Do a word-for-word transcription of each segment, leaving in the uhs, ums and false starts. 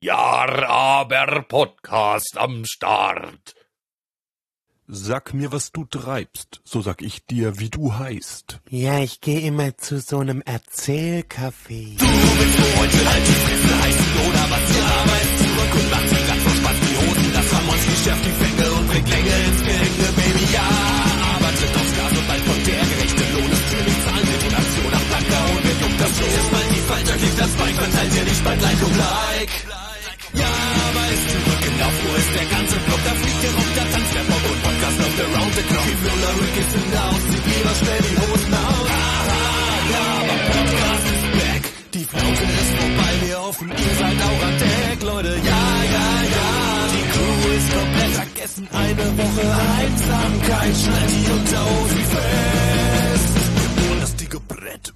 Ja, aber Podcast am Start. Sag mir, was du treibst, so sag ich dir, wie du heißt. Ja, ich gehe immer zu so einem Erzählcafé. Du willst für heute halt die Fresse heißen oder was? Ja, weißt zurück und macht dir ganz so Spaß die Hosen. Das haben uns geschärft die Fänge und bringt Länge ins Gehänge, Baby, ja. Aber tritt aufs Gas und bald kommt der gerechte Lohn. Das Streaming-Zahlen, Detonation am Placker und wer juckt das so? Ist mal die falsche, klickt das Bike, verteilt dir nicht bald Like und Like. Ja, aber ist zurück in der Fuhr, ist der ganze Block, da fliegt der Rock, da tanzt der Bock und Podcast läuft around the clock. Die Roller Rick ist in der Haus, zieht lieber schnell die Hosen aus. Aha, ja, aber Podcast ist back, die Flaute ist vorbei, wir hoffen, ihr seid auch an Deck, Leute, ja, ja, ja. Die Crew ist komplett vergessen, eine Woche Einsamkeit, schnallt die Unterhosen fest. Und das dicke Brett.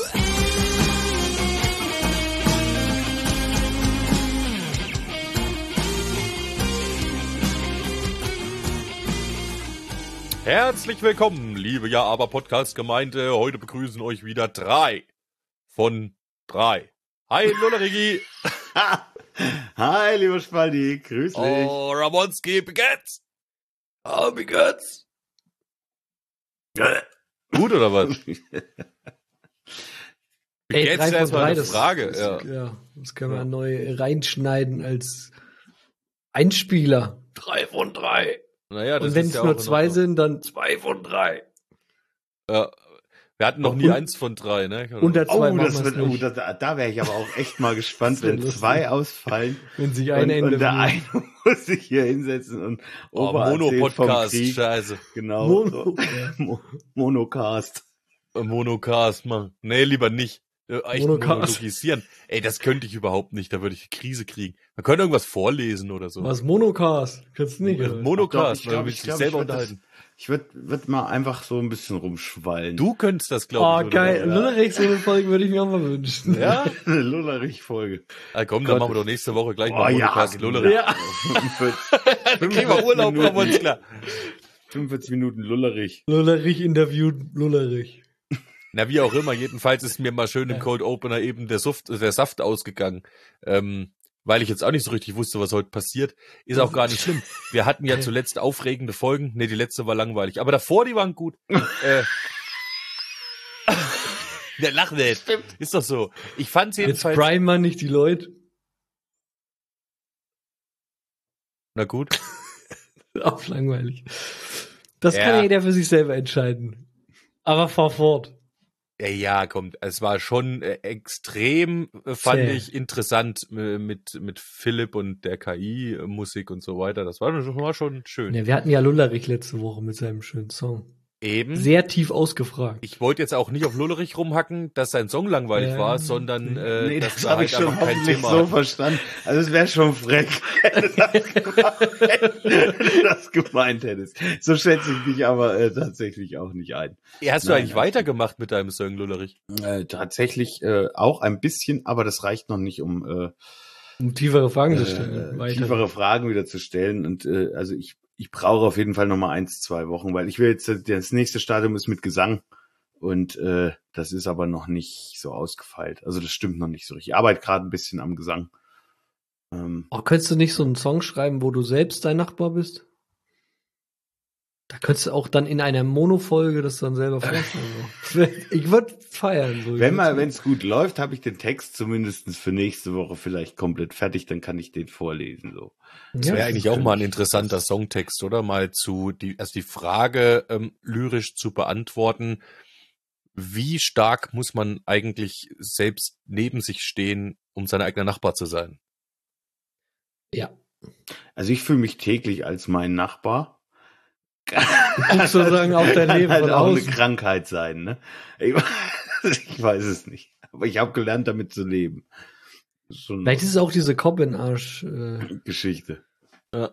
Herzlich willkommen, liebe Ja-Aber-Podcast-Gemeinde. Heute begrüßen euch wieder drei von drei. Hi, Lullerigi. Hi, lieber Spaldi, grüß dich. Oh, Ramonski, wie geht's? Oh, wie geht's? Gut, oder was? Wie Ey, geht's? drei von Erstmal drei, eine das, Frage. Das, ja. ja, das können wir ja. neu reinschneiden als Einspieler. Drei von drei. Naja, das Und wenn ist es ja nur auch zwei noch sind, dann zwei von drei. Ja, wir hatten noch nie Und- eins von drei, ne? Unter zwei Oh, machen das wir's wird, oh nicht. da, da wäre ich aber auch echt mal gespannt, Das wär wenn lustig. zwei ausfallen Wenn sich und, ein Ende und der eine muss sich hier hinsetzen und Oh, Opa erzählt vom Mono-Podcast, Krieg. scheiße. Genau. Mono. So. Mo- Monocast. Äh, Monocast, Mann. Nee, lieber nicht. Äh, Echt Monocast. monologisieren. Ey, das könnte ich überhaupt nicht, da würde ich Krise kriegen. Man könnte irgendwas vorlesen oder so. Was Monocast? Kannst du nicht. Äh, oder? Monocast, Ich weil glaub, du ich willst dich glaub, selber ich würd das- unterhalten. Ich würde würd mal einfach so ein bisschen rumschwallen. Du könntest das, glaube Oh, ich. oder? geil. Lullerich, so eine Folge würde ich mir auch mal wünschen. Ja? Eine Lullerich-Folge. Ah, komm, dann machen wir doch nächste Woche gleich Oh, mal ja, Monocast genau. Lullerich. Ja. Dann kriegen wir Urlaub, Minuten. aber uns klar. fünfundvierzig Minuten Lullerich. Lullerich interviewt Lullerich. Na, wie auch immer, jedenfalls ist mir mal schön im Ja. Cold Opener eben der Saft, der Saft ausgegangen. Ähm, weil ich jetzt auch nicht so richtig wusste, was heute passiert. Ist auch gar nicht schlimm. Wir hatten ja zuletzt aufregende Folgen. Ne, die letzte war langweilig. Aber davor, die waren gut. äh, der lacht nicht. Ist doch so. Ich fand's Jetzt jedenfalls... prime man nicht die Leute. Na gut. Auch langweilig. Das Ja. kann ja jeder für sich selber entscheiden. Aber fahr fort. Ja, ja, kommt. Es war schon äh, extrem, äh, fand Zäh. ich, interessant äh, mit, mit Philipp und der K I-Musik und so weiter. Das war, schon- war schon schön. Ja, wir hatten ja Lullerich letzte Woche mit seinem schönen Song. Eben. Sehr tief ausgefragt. Ich wollte jetzt auch nicht auf Lullerich rumhacken, dass sein Song langweilig Ja, war, sondern äh, Nee, dass das er habe halt ich schon einfach kein hoffentlich Thema so hat. verstanden. Also es wäre schon frech, wenn du das gemacht hättest, wenn du das gemeint hättest. So schätze ich dich aber äh, tatsächlich auch nicht ein. Ja, hast du Nein, eigentlich nein. weitergemacht mit deinem Song Lullerich? Äh, tatsächlich äh, auch ein bisschen, aber das reicht noch nicht, um äh, Um tiefere Fragen zu äh, stellen. Weiter. tiefere Fragen wieder zu stellen. Und äh, also ich ich brauche auf jeden Fall noch mal eins, zwei Wochen, weil ich will jetzt, äh, das nächste Stadium ist mit Gesang und äh, das ist aber noch nicht so ausgefeilt. Also das stimmt noch nicht so richtig. Ich arbeite gerade ein bisschen am Gesang. Ähm, Oh, könntest du nicht so einen Song schreiben, wo du selbst dein Nachbar bist? Da könntest du auch dann in einer Mono-Folge das dann selber vorstellen. So. Ich würde feiern. So. Wenn mal, wenn es gut läuft, habe ich den Text zumindest für nächste Woche vielleicht komplett fertig, dann kann ich den vorlesen. So. Das Ja, wäre eigentlich auch mal ein interessanter Songtext, oder? Mal zu die, erst die Frage ähm, lyrisch zu beantworten. Wie stark muss man eigentlich selbst neben sich stehen, um sein eigener Nachbar zu sein? ja. Also ich fühle mich täglich als mein Nachbar. Du guckst sozusagen auf dein Leben Kann halt von auch eine außen. Krankheit sein, ne? Ich, ich weiß es nicht. Aber ich habe gelernt, damit zu leben. Das ist schon Vielleicht ist es auch diese Kopf-in-Arsch äh, Geschichte. äh,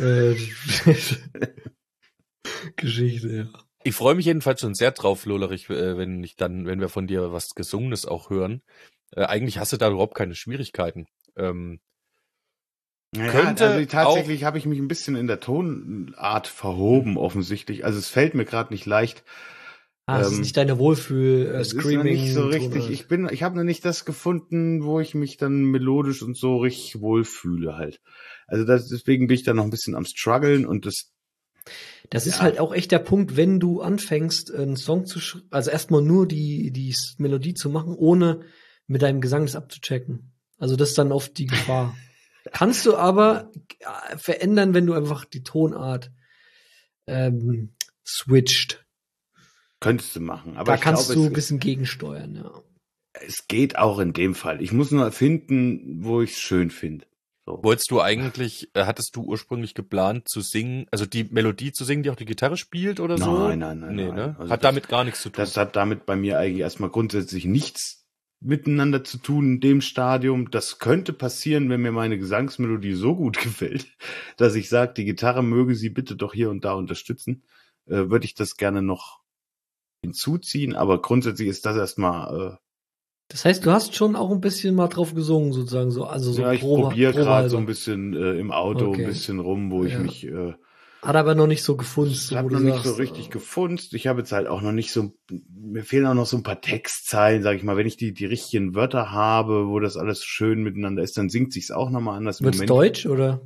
Geschichte, ja. Ich freue mich jedenfalls schon sehr drauf, Lollerich, äh, wenn ich dann, wenn wir von dir was Gesungenes auch hören. Äh, eigentlich hast du da überhaupt keine Schwierigkeiten. Ähm, Ja, Könnte also tatsächlich habe ich mich ein bisschen in der Tonart verhoben, offensichtlich. Also es fällt mir gerade nicht leicht, Ah, das ist Ähm, nicht deine Wohlfühl, äh, Es ist noch Screaming. nicht so richtig. Tonart. Ich bin, ich habe noch nicht das gefunden, wo ich mich dann melodisch und so richtig wohlfühle halt. Also das, deswegen bin ich da noch ein bisschen am struggeln und das. Das ist Ja. halt auch echt der Punkt, wenn du anfängst, einen Song zu sch also erstmal nur die, die S- Melodie zu machen, ohne mit deinem Gesang das abzuchecken. Also das ist dann oft die Gefahr. Kannst du aber äh, verändern, wenn du einfach die Tonart ähm, switcht. Könntest du machen. Aber Da ich kannst glaube, du es, ein bisschen gegensteuern, ja. es geht auch in dem Fall. Ich muss nur finden, wo ich es schön finde. So. Wolltest du eigentlich, äh, hattest du ursprünglich geplant zu singen, also die Melodie zu singen, die auch die Gitarre spielt oder so? Nein, nein, nein, Nee, nein. ne? Also Hat das- damit gar nichts zu tun. Das hat damit bei mir eigentlich erstmal grundsätzlich nichts miteinander zu tun in dem Stadium. Das könnte passieren, wenn mir meine Gesangsmelodie so gut gefällt, dass ich sage, die Gitarre möge sie bitte doch hier und da unterstützen. Äh, würde ich das gerne noch hinzuziehen, aber grundsätzlich ist das erstmal, äh, Das heißt, du hast schon auch ein bisschen mal drauf gesungen, sozusagen, so, also so ja, ich Probe- probiere gerade so probehalber. ein bisschen äh, im Auto Okay. ein bisschen rum, wo ich Ja. mich äh, Hat aber noch nicht so gefunden, Ich so, wo habe du noch nicht sagst, so richtig äh, gefunzt. Ich habe jetzt halt auch noch nicht so, mir fehlen auch noch so ein paar Textzeilen, sag ich mal. Wenn ich die die richtigen Wörter habe, wo das alles schön miteinander ist, dann singt sich's auch nochmal anders. Im wird's Moment, Deutsch oder?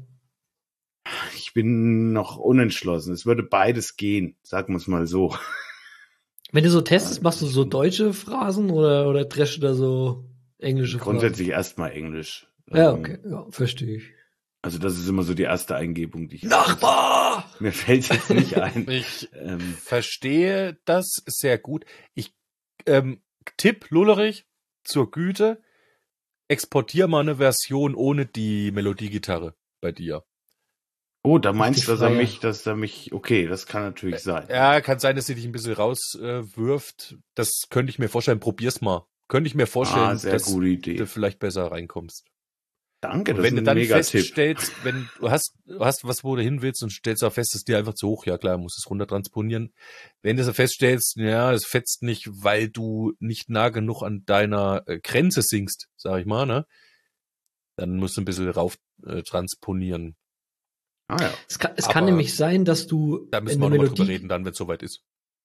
ich bin noch unentschlossen. Es würde beides gehen, sagen wir es mal so. Wenn du so testest, machst du so deutsche Phrasen oder, oder dreschst du da so englische Grundsätzlich erstmal Englisch. Phrasen? Ja, Ähm, okay, ja, verstehe ich. Also das ist immer so die erste Eingebung, die ich Nachbar! Mir fällt jetzt nicht ein. Ich ähm, verstehe das sehr gut. Ich ähm, tipp Lullerich zur Güte, exportier mal eine Version ohne die Melodiegitarre bei dir. oh, da meinst du, dass er freier. mich, dass er mich, okay, das kann natürlich sein. Ja, kann sein, dass sie dich ein bisschen rauswirft. Äh, wirft. Das könnte ich mir vorstellen. Probier's mal. Könnte ich mir vorstellen, Ah, sehr dass gute Idee. du vielleicht besser reinkommst. Danke, Und das wenn ist du ein dann Mega-Tipp. feststellst, wenn du hast, du hast was, wo du hin willst und stellst auch fest, es ist dir einfach zu hoch, ja klar, musst es runter transponieren. Wenn du so feststellst, ja, es fetzt nicht, weil du nicht nah genug an deiner äh, Grenze singst, sag ich mal, ne? Dann musst du ein bisschen rauf äh, transponieren. Ah ja. Es kann, es Aber kann nämlich sein, dass du Da müssen eine wir nochmal drüber Melodie, reden, dann, wenn es soweit ist.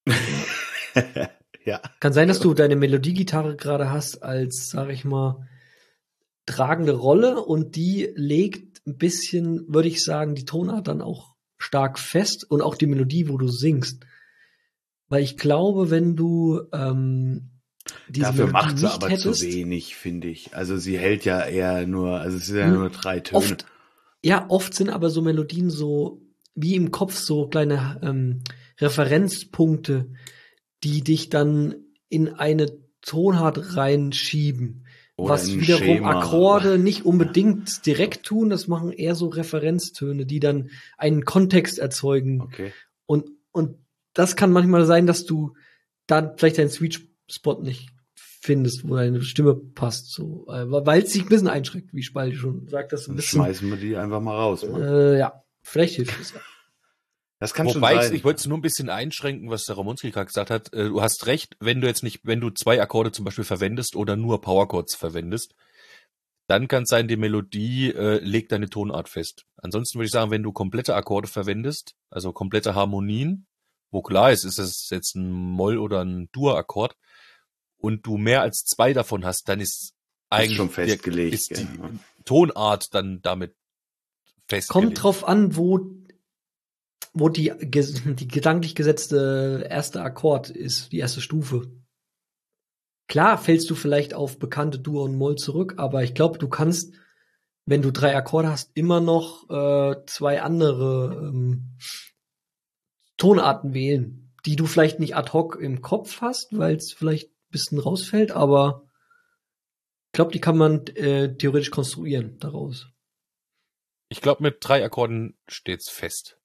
ja. kann sein, dass du deine Melodiegitarre gerade hast als, sag ich mal, tragende Rolle und die legt ein bisschen, würde ich sagen, die Tonart dann auch stark fest und auch die Melodie, wo du singst. Weil ich glaube, wenn du ähm, diese Dafür Melodie macht sie nicht aber hättest, zu wenig, finde ich. Also sie hält ja eher nur, also es sind ja Hm, nur drei Töne. oft, ja, oft sind aber so Melodien so wie im Kopf so kleine ähm, Referenzpunkte, die dich dann in eine Tonart reinschieben. Oder was in ein wiederum Schema. Akkorde nicht unbedingt direkt tun, das machen eher so Referenztöne, die dann einen Kontext erzeugen. Okay. Und, und das kann manchmal sein, dass du dann vielleicht deinen Sweet Spot nicht findest, wo deine Stimme passt, so, äh, weil es sich ein bisschen einschränkt, wie Spaldi schon sagt, das ein Dann bisschen, schmeißen wir die einfach mal raus. Mann. äh, ja, vielleicht hilft es ja. Das kann Wobei schon ich, sein. ich wollte es nur ein bisschen einschränken, was der Ramonski gerade gesagt hat. Äh, Du hast recht, wenn du jetzt nicht, wenn du zwei Akkorde zum Beispiel verwendest oder nur Powerchords verwendest, dann kann es sein, die Melodie äh, legt deine Tonart fest. Ansonsten würde ich sagen, wenn du komplette Akkorde verwendest, also komplette Harmonien, wo klar ist, ist es jetzt ein Moll- oder ein Dur-Akkord, und du mehr als zwei davon hast, dann ist eigentlich schon der- festgelegt, ist die genau. Tonart dann damit festgelegt. Kommt drauf an, wo, wo die, ges- die gedanklich gesetzte erste Akkord ist, die erste Stufe. Klar fällst du vielleicht auf bekannte Dur und Moll zurück, aber ich glaube, du kannst, wenn du drei Akkorde hast, immer noch äh, zwei andere ähm, Tonarten wählen, die du vielleicht nicht ad hoc im Kopf hast, weil es vielleicht ein bisschen rausfällt, aber ich glaube, die kann man äh, theoretisch konstruieren daraus. Ich glaube, mit drei Akkorden steht's fest.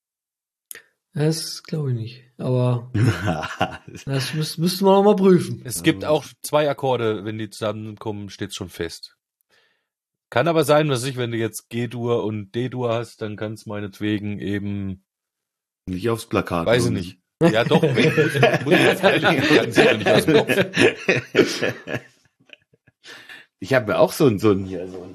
Das glaube ich nicht, aber das müß, müssten wir noch mal prüfen. Es gibt auch zwei Akkorde, wenn die zusammenkommen, steht's schon fest. Kann aber sein, was ich, wenn du jetzt G-Dur und D-Dur hast, dann kann es meinetwegen eben, Nicht aufs Plakat. weiß ich nicht. Ja doch, wenn, muss, muss ich jetzt ehrlich, die hatten sie ja nicht aus dem Kopf. Ich habe ja auch so ein, so ein hier, so ein,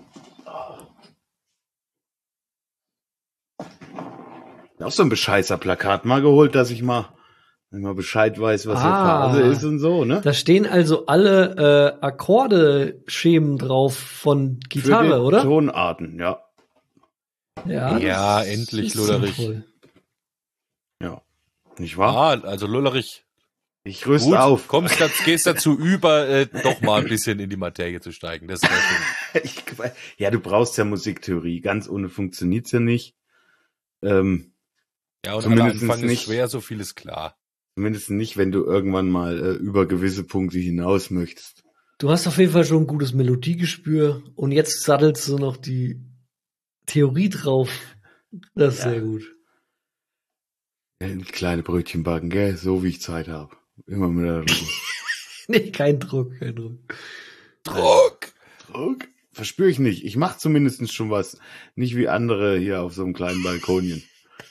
auch so ein bescheißer Plakat mal geholt, dass ich mal Wenn man Bescheid weiß, was Ah. hier Phase ist und so, ne? Da stehen also alle äh, Akkorde-Schemen drauf von Für Gitarre, die oder? Tonarten, ja. Ja, Ja, das endlich, ist Lullerich. sinnvoll. Ja. Nicht wahr? Ah, also Lullerich. Ich rüste Gut, auf. kommst dazu, gehst dazu über, äh, doch mal ein bisschen in die Materie zu steigen. Das wäre schön. Ich, ja, du brauchst ja Musiktheorie. Ganz ohne funktioniert's ja nicht. Ähm, Ja, und Zumindest aller Anfang nicht. ist schwer, so viel ist klar. zumindest nicht, wenn du irgendwann mal äh, über gewisse Punkte hinaus möchtest. Du hast auf jeden Fall schon ein gutes Melodiegespür und jetzt sattelst du noch die Theorie drauf. Das ist Ja. sehr gut. Ein kleine Brötchen backen, gell? So wie ich Zeit habe. Immer mit der Nee, kein Druck, kein Druck. Druck! Druck. Verspüre ich nicht. Ich mache zumindest schon was. Nicht wie andere hier auf so einem kleinen Balkonien.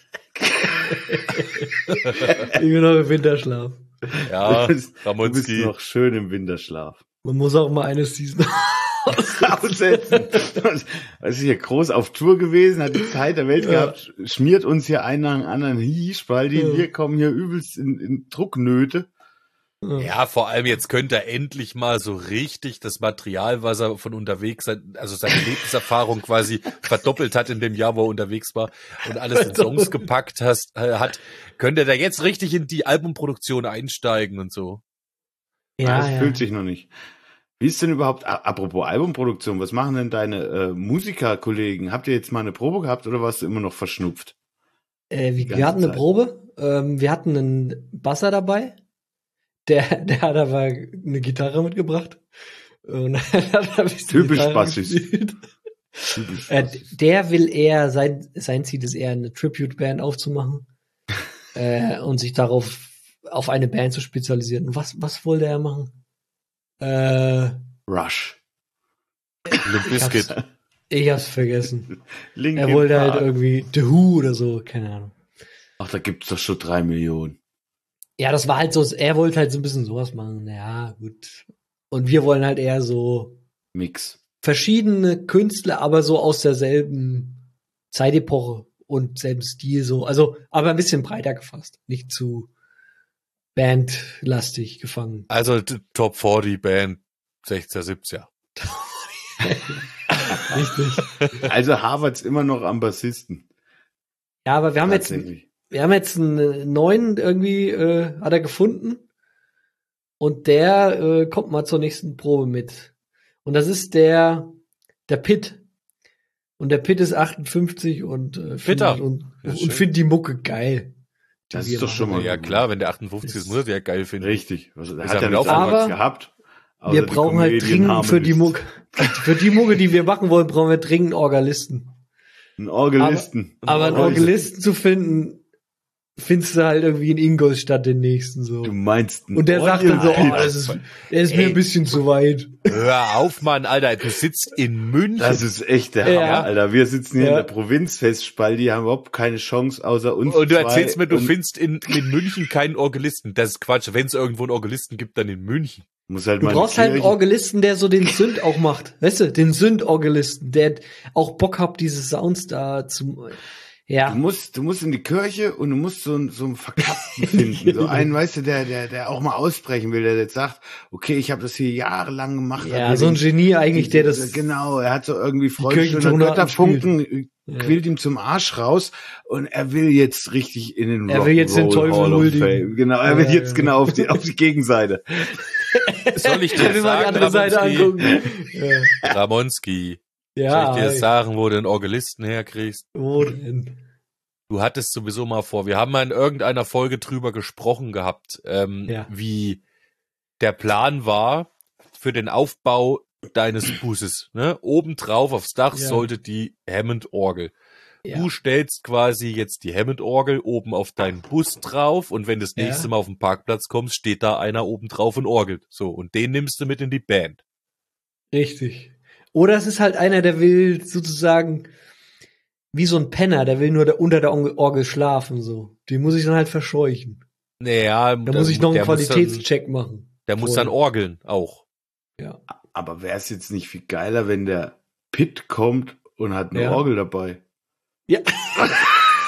Ich bin noch im Winterschlaf. Ja, Du bist- Du bist Ramonski. noch schön im Winterschlaf. Man muss auch mal eine Season Aussetzen. Das ist hier groß auf Tour gewesen, hat die Zeit der Welt Ja. gehabt, schmiert uns hier einen nach dem anderen hi, Spaldi. Ja. Wir kommen hier übelst in, in Drucknöte. Ja, vor allem jetzt könnte er endlich mal so richtig das Material, was er von unterwegs, also seine Lebenserfahrung quasi verdoppelt hat in dem Jahr, wo er unterwegs war und alles in Songs gepackt hast, äh, hat, könnte er da jetzt richtig in die Albumproduktion einsteigen und so. Ja, das ja. fühlt sich noch nicht. Wie ist denn überhaupt, a- apropos Albumproduktion, was machen denn deine äh, Musikerkollegen? Habt ihr jetzt mal eine Probe gehabt oder warst du immer noch verschnupft? Äh, wir, ganze wir hatten eine Zeit. Probe. Ähm, wir hatten einen Basser dabei. Der, der hat aber eine Gitarre mitgebracht. Und dann hat er ein bisschen Typisch Gitarre Bassist. gespielt. Typisch. Äh, der will eher, sein, sein Ziel ist eher, eine Tribute-Band aufzumachen. äh, und sich darauf, auf eine Band zu spezialisieren. Und was, was wollte er machen? Äh, Rush. Limp Bizkit. ich hab's vergessen. Linkin Er wollte Park. halt irgendwie The Who oder so, keine Ahnung. Ach, da gibt's doch schon drei Millionen. Ja, das war halt so, er wollte halt so ein bisschen sowas machen. Ja, gut. Und wir wollen halt eher so Mix. verschiedene Künstler, aber so aus derselben Zeitepoche und selben Stil so. Also, aber ein bisschen breiter gefasst. Nicht zu bandlastig gefangen. Also t- Top vierzig Band sechziger, siebziger. Richtig. Also Harvards immer noch am Bassisten. Ja, aber wir haben jetzt, Tatsächlich. wir haben jetzt einen neuen irgendwie, äh, hat er gefunden. Und der äh, kommt mal zur nächsten Probe mit. Und das ist der, der Pitt. Und der Pitt ist achtundfünfzig und, äh, Fitter. findet- und, Ja, und schön. findet die Mucke geil. die Das wir ist doch schon machen. mal Ja gut. klar, wenn der achtundfünfzig ist, Ist- muss er ja geil finden. Richtig. Was, er Ist hat er ja mit nichts auf- anderes Aber gehabt. außer Wir die brauchen halt Comedian dringend für die Harmonists. Mucke, für die Mucke, die wir machen wollen, brauchen wir dringend Organisten. Einen Organisten. Aber einen Organisten. Organisten zu finden, findest du halt irgendwie in Ingolstadt den nächsten so. Du meinst einen Und der sagt dann so, oh, Orgelpit. das ist, der ist mir Ey. ein bisschen zu weit. Hör auf, Mann, Alter, du sitzt in München. Das ist echt der Ja. Hammer, Alter. Wir sitzen hier Ja. in der Provinz fest, Spaldi, haben überhaupt keine Chance außer uns und du zwei. erzählst mir, du Und findest in, in München keinen Organisten. Das ist Quatsch. Wenn es irgendwo einen Organisten gibt, dann in München. muss halt Du mal brauchst eine halt einen Kirche- Organisten, der so den Synth auch macht. Weißt du, den Synth-Organisten, der auch Bock hat, diese Sounds da zu, Du ja. musst, du musst in die Kirche und du musst so, einen- so einen Verkappten finden. So einen, weißt du, der, der, der auch mal ausbrechen will, der jetzt sagt, okay, ich habe das hier jahrelang gemacht. Ja, hab so ein hier Genie eigentlich, der das, Genau, er hat so irgendwie Freude, Kirchentonarten Götterfunken, Ja. quillt ihm zum Arsch raus und er will jetzt richtig in den Er will jetzt den Rock'n'Roll Teufel Hall of huldigen. Fame. Genau, er Ja, will ja, jetzt ja. genau auf die, auf die Gegenseite. Soll ich er dir will mal die sagen, andere Seite Ramonski, angucken. Ja, Ramonski, ja soll ich dir ey, sagen, wo du einen Organisten herkriegst? wo denn? Du hattest sowieso mal vor. Wir haben mal in irgendeiner Folge drüber gesprochen gehabt, ähm, Ja. wie der Plan war für den Aufbau deines Busses. Ne? Obendrauf aufs Dach Ja. sollte die Hammond-Orgel. Ja. Du stellst quasi jetzt die Hammond-Orgel oben auf deinen Bus drauf und wenn du das Ja. nächste Mal auf den Parkplatz kommst, steht da einer oben drauf und orgelt. So, und den nimmst du mit in die Band. Richtig. Oder es ist halt einer, der will sozusagen wie so ein Penner, der will nur da unter der Orgel schlafen, so. Den muss ich dann halt verscheuchen. Naja, Da muss ich noch einen der muss dann- Qualitätscheck machen. Der muss Vorher. dann orgeln auch. Ja. Aber wäre es jetzt nicht viel geiler, wenn der Pitt kommt und hat eine Ja. Orgel dabei? Ja.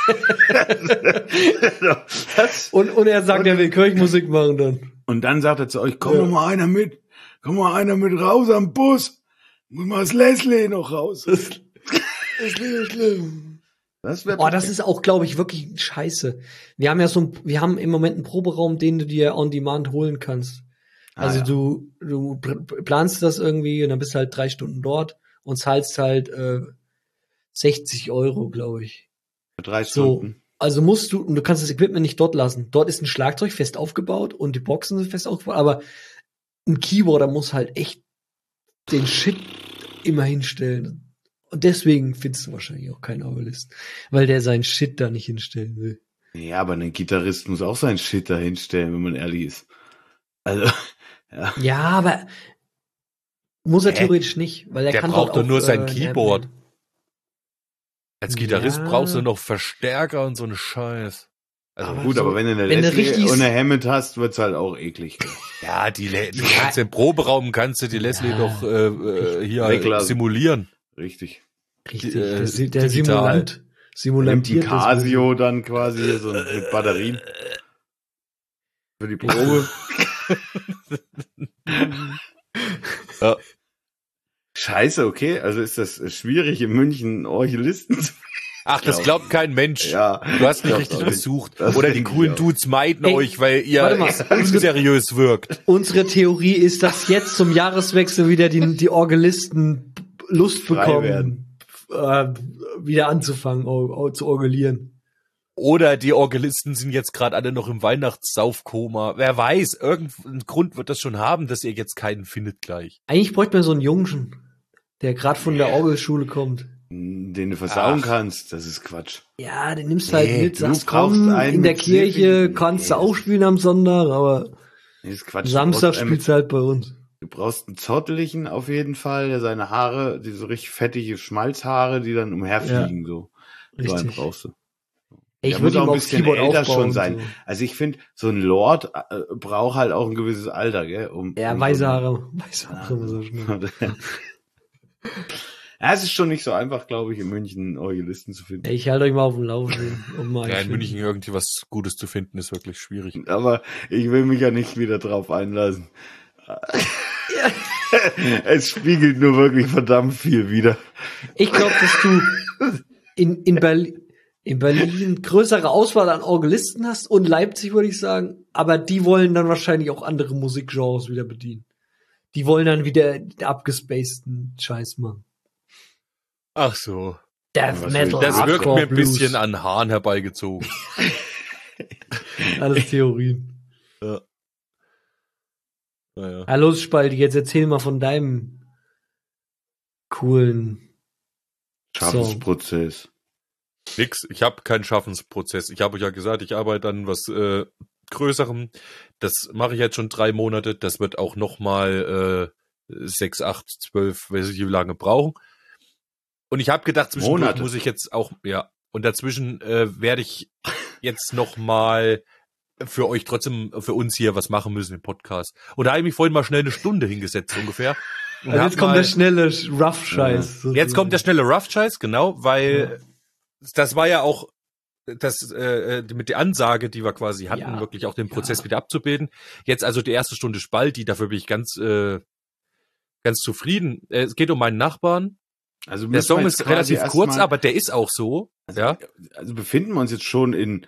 Das, Und, und er sagt, Und- er will Kirchenmusik machen dann. und dann sagt er zu euch, komm Ja. doch mal einer mit, komm mal einer mit raus am Bus. Muss mal das Leslie noch raus. Das ist nicht schlimm. Das wäre Oh, das ist auch, glaube ich, wirklich scheiße. Wir haben ja so ein, wir haben im Moment einen Proberaum, den du dir on demand holen kannst. Also Ah, ja. du, du pr- planst das irgendwie und dann bist du halt drei Stunden dort und zahlst halt äh, sechzig Euro, glaube ich. Für drei So, Stunden. also musst du, und du kannst das Equipment nicht dort lassen. Dort ist ein Schlagzeug fest aufgebaut und die Boxen sind fest aufgebaut, aber ein Keyboarder muss halt echt den Shit immer hinstellen. Und deswegen findest du wahrscheinlich auch keinen Organist, weil der seinen Shit da nicht hinstellen will. Ja, aber ein Gitarrist muss auch seinen Shit da hinstellen, wenn man ehrlich ist. Also, ja. Ja, aber muss er Hä? theoretisch nicht, weil er Der kann braucht dort doch auch, nur sein äh, ein Keyboard. Amp nehmen. Als Gitarrist Ja. brauchst du noch Verstärker und so einen Scheiß. Also Aber Gut, so, aber wenn du eine wenn du Leslie richtig- und eine Hammond hast, wird's halt auch eklig. ja, die Le du kannst im Proberaum kannst du die Leslie Ja, doch äh, äh, hier weglassen. simulieren. Richtig. Richtig, äh, der, Si- der digital. Simulant. Nimmt ein Simulantiert das Casio dann quasi so mit Batterien. Für die Probe. Ja. Scheiße, okay. Also ist das schwierig, in München Orgelisten zu Ach, das Glaub- glaubt kein Mensch. Ja. Du hast nicht Glaub richtig auch nicht. gesucht. Das Oder die denke ich coolen auch. Dudes meiden Ey, euch, weil ihr warte mal. unseriös wirkt. Unsere Theorie ist, dass jetzt zum Jahreswechsel wieder die, die Orgelisten Lust Frei bekommen, äh, wieder anzufangen, or, or, zu orgelieren. Oder die Orgelisten sind jetzt gerade alle noch im Weihnachtssaufkoma. Wer weiß, irgendein Grund wird das schon haben, dass ihr jetzt keinen findet gleich. Eigentlich bräuchte man so einen Jungen, der gerade von der Orgelschule kommt. den du versauen Ach. kannst. Das ist Quatsch. Ja, den nimmst du halt Nee, mit, du sagst, brauchst komm, einen in der mit Kirche Silvi- kannst du Nee, auch spielen am Sonntag, aber Das ist Quatsch. Samstag du brauchst, spielst du halt bei uns. einen, du brauchst einen zotteligen auf jeden Fall, der seine Haare, die so richtig fettige Schmalzhaare, die dann umherfliegen, so. So einen Richtig. brauchst du. Ich Der würde muss ihm auch ein aufs bisschen Keyboard älter aufbauen. schon sein. So. Also ich finde, so ein Lord äh, braucht halt auch ein gewisses Alter, gell? Um, Ja, um weiße so Haare. Weiße Haare immer so schnell. Ja, es ist schon nicht so einfach, glaube ich, in München Orgelisten zu finden. Ich halte euch mal auf dem Laufenden. Um mal Ja, in schön- München irgendwie was Gutes zu finden, ist wirklich schwierig. Aber ich will mich ja nicht wieder drauf einlassen. Es spiegelt nur wirklich verdammt viel wider. Ich glaube, dass du in, in, Berlin, in Berlin größere Auswahl an Orgelisten hast und Leipzig, würde ich sagen. Aber die wollen dann wahrscheinlich auch andere Musikgenres wieder bedienen. Die wollen dann wieder den abgespaceden Scheiß machen. Ach so. Death Was Metal, will- Das wirkt Hardcore, mir ein Blues. bisschen an Haaren herbeigezogen. Alles Theorien. Naja. Ja, los, Spalti, jetzt erzähl mal von deinem coolen Schaffensprozess. Nix, ich habe keinen Schaffensprozess. Ich habe euch ja gesagt, ich arbeite an was äh, Größerem. Das mache ich jetzt schon drei Monate. Das wird auch noch mal äh, sechs, acht, zwölf, weiß ich wie lange brauchen. Und ich habe gedacht, zwischendurch Monate. muss ich jetzt auch, ja, und dazwischen äh, werde ich jetzt noch mal für euch trotzdem, für uns hier was machen müssen im Podcast. Und da habe ich mich vorhin mal schnell eine Stunde hingesetzt ungefähr. Und Also hab jetzt kommt mal- der schnelle Rough-Scheiß. Jetzt kommt der schnelle Rough-Scheiß, genau, weil das war ja auch das äh, äh, mit der Ansage, die wir quasi hatten, Ja, wirklich auch den Prozess ja. wieder abzubilden. Jetzt also die erste Stunde Spalti, dafür bin ich ganz äh, ganz zufrieden. Äh, es geht um meinen Nachbarn. Also Der müssen Song wir ist jetzt quasi relativ erst kurz, mal- aber der ist auch so. Ja. Also befinden wir uns jetzt schon in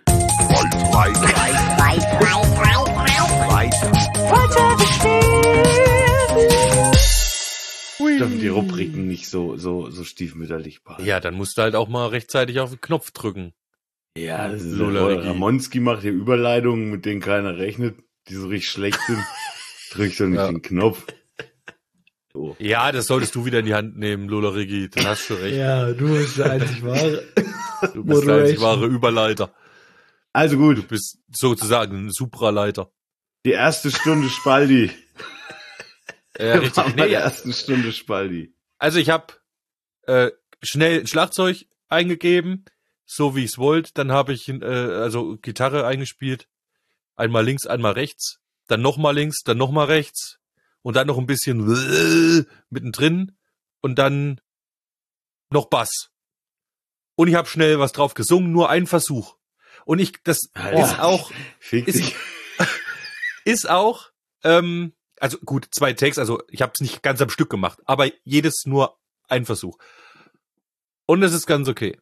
dürfen die Rubriken nicht so so so stiefmütterlich behandeln. Ja, dann musst du halt auch mal rechtzeitig auf den Knopf drücken. Ja, das ist Lola so. Ramonski macht hier Überleitungen, mit denen keiner rechnet, die so richtig schlecht sind. Drückt doch nicht Ja. den Knopf. So. Ja, das solltest du wieder in die Hand nehmen, Lola Rigi. Dann hast du recht. Ja, du bist der einzig wahre. Du bist der einzig Moderation. wahre Überleiter. Also Du gut, bist sozusagen ein Supraleiter. die erste Stunde Spaldi. Ja, Wir richtig. waren bei Nee, der ersten Stunde Spaldi. Also ich habe äh, schnell ein Schlagzeug eingegeben, so wie ich es wollte. Dann habe ich äh, also Gitarre eingespielt. Einmal links, einmal rechts. Dann nochmal links, dann nochmal rechts. Und dann noch ein bisschen mittendrin. Und dann noch Bass. und ich habe schnell was drauf gesungen, nur ein Versuch. Und ich, das Alter. ist auch, Fick ist, dich. ist auch, ähm, also gut, zwei Takes, also ich habe es nicht ganz am Stück gemacht, aber jedes nur ein Versuch. Und es ist ganz okay.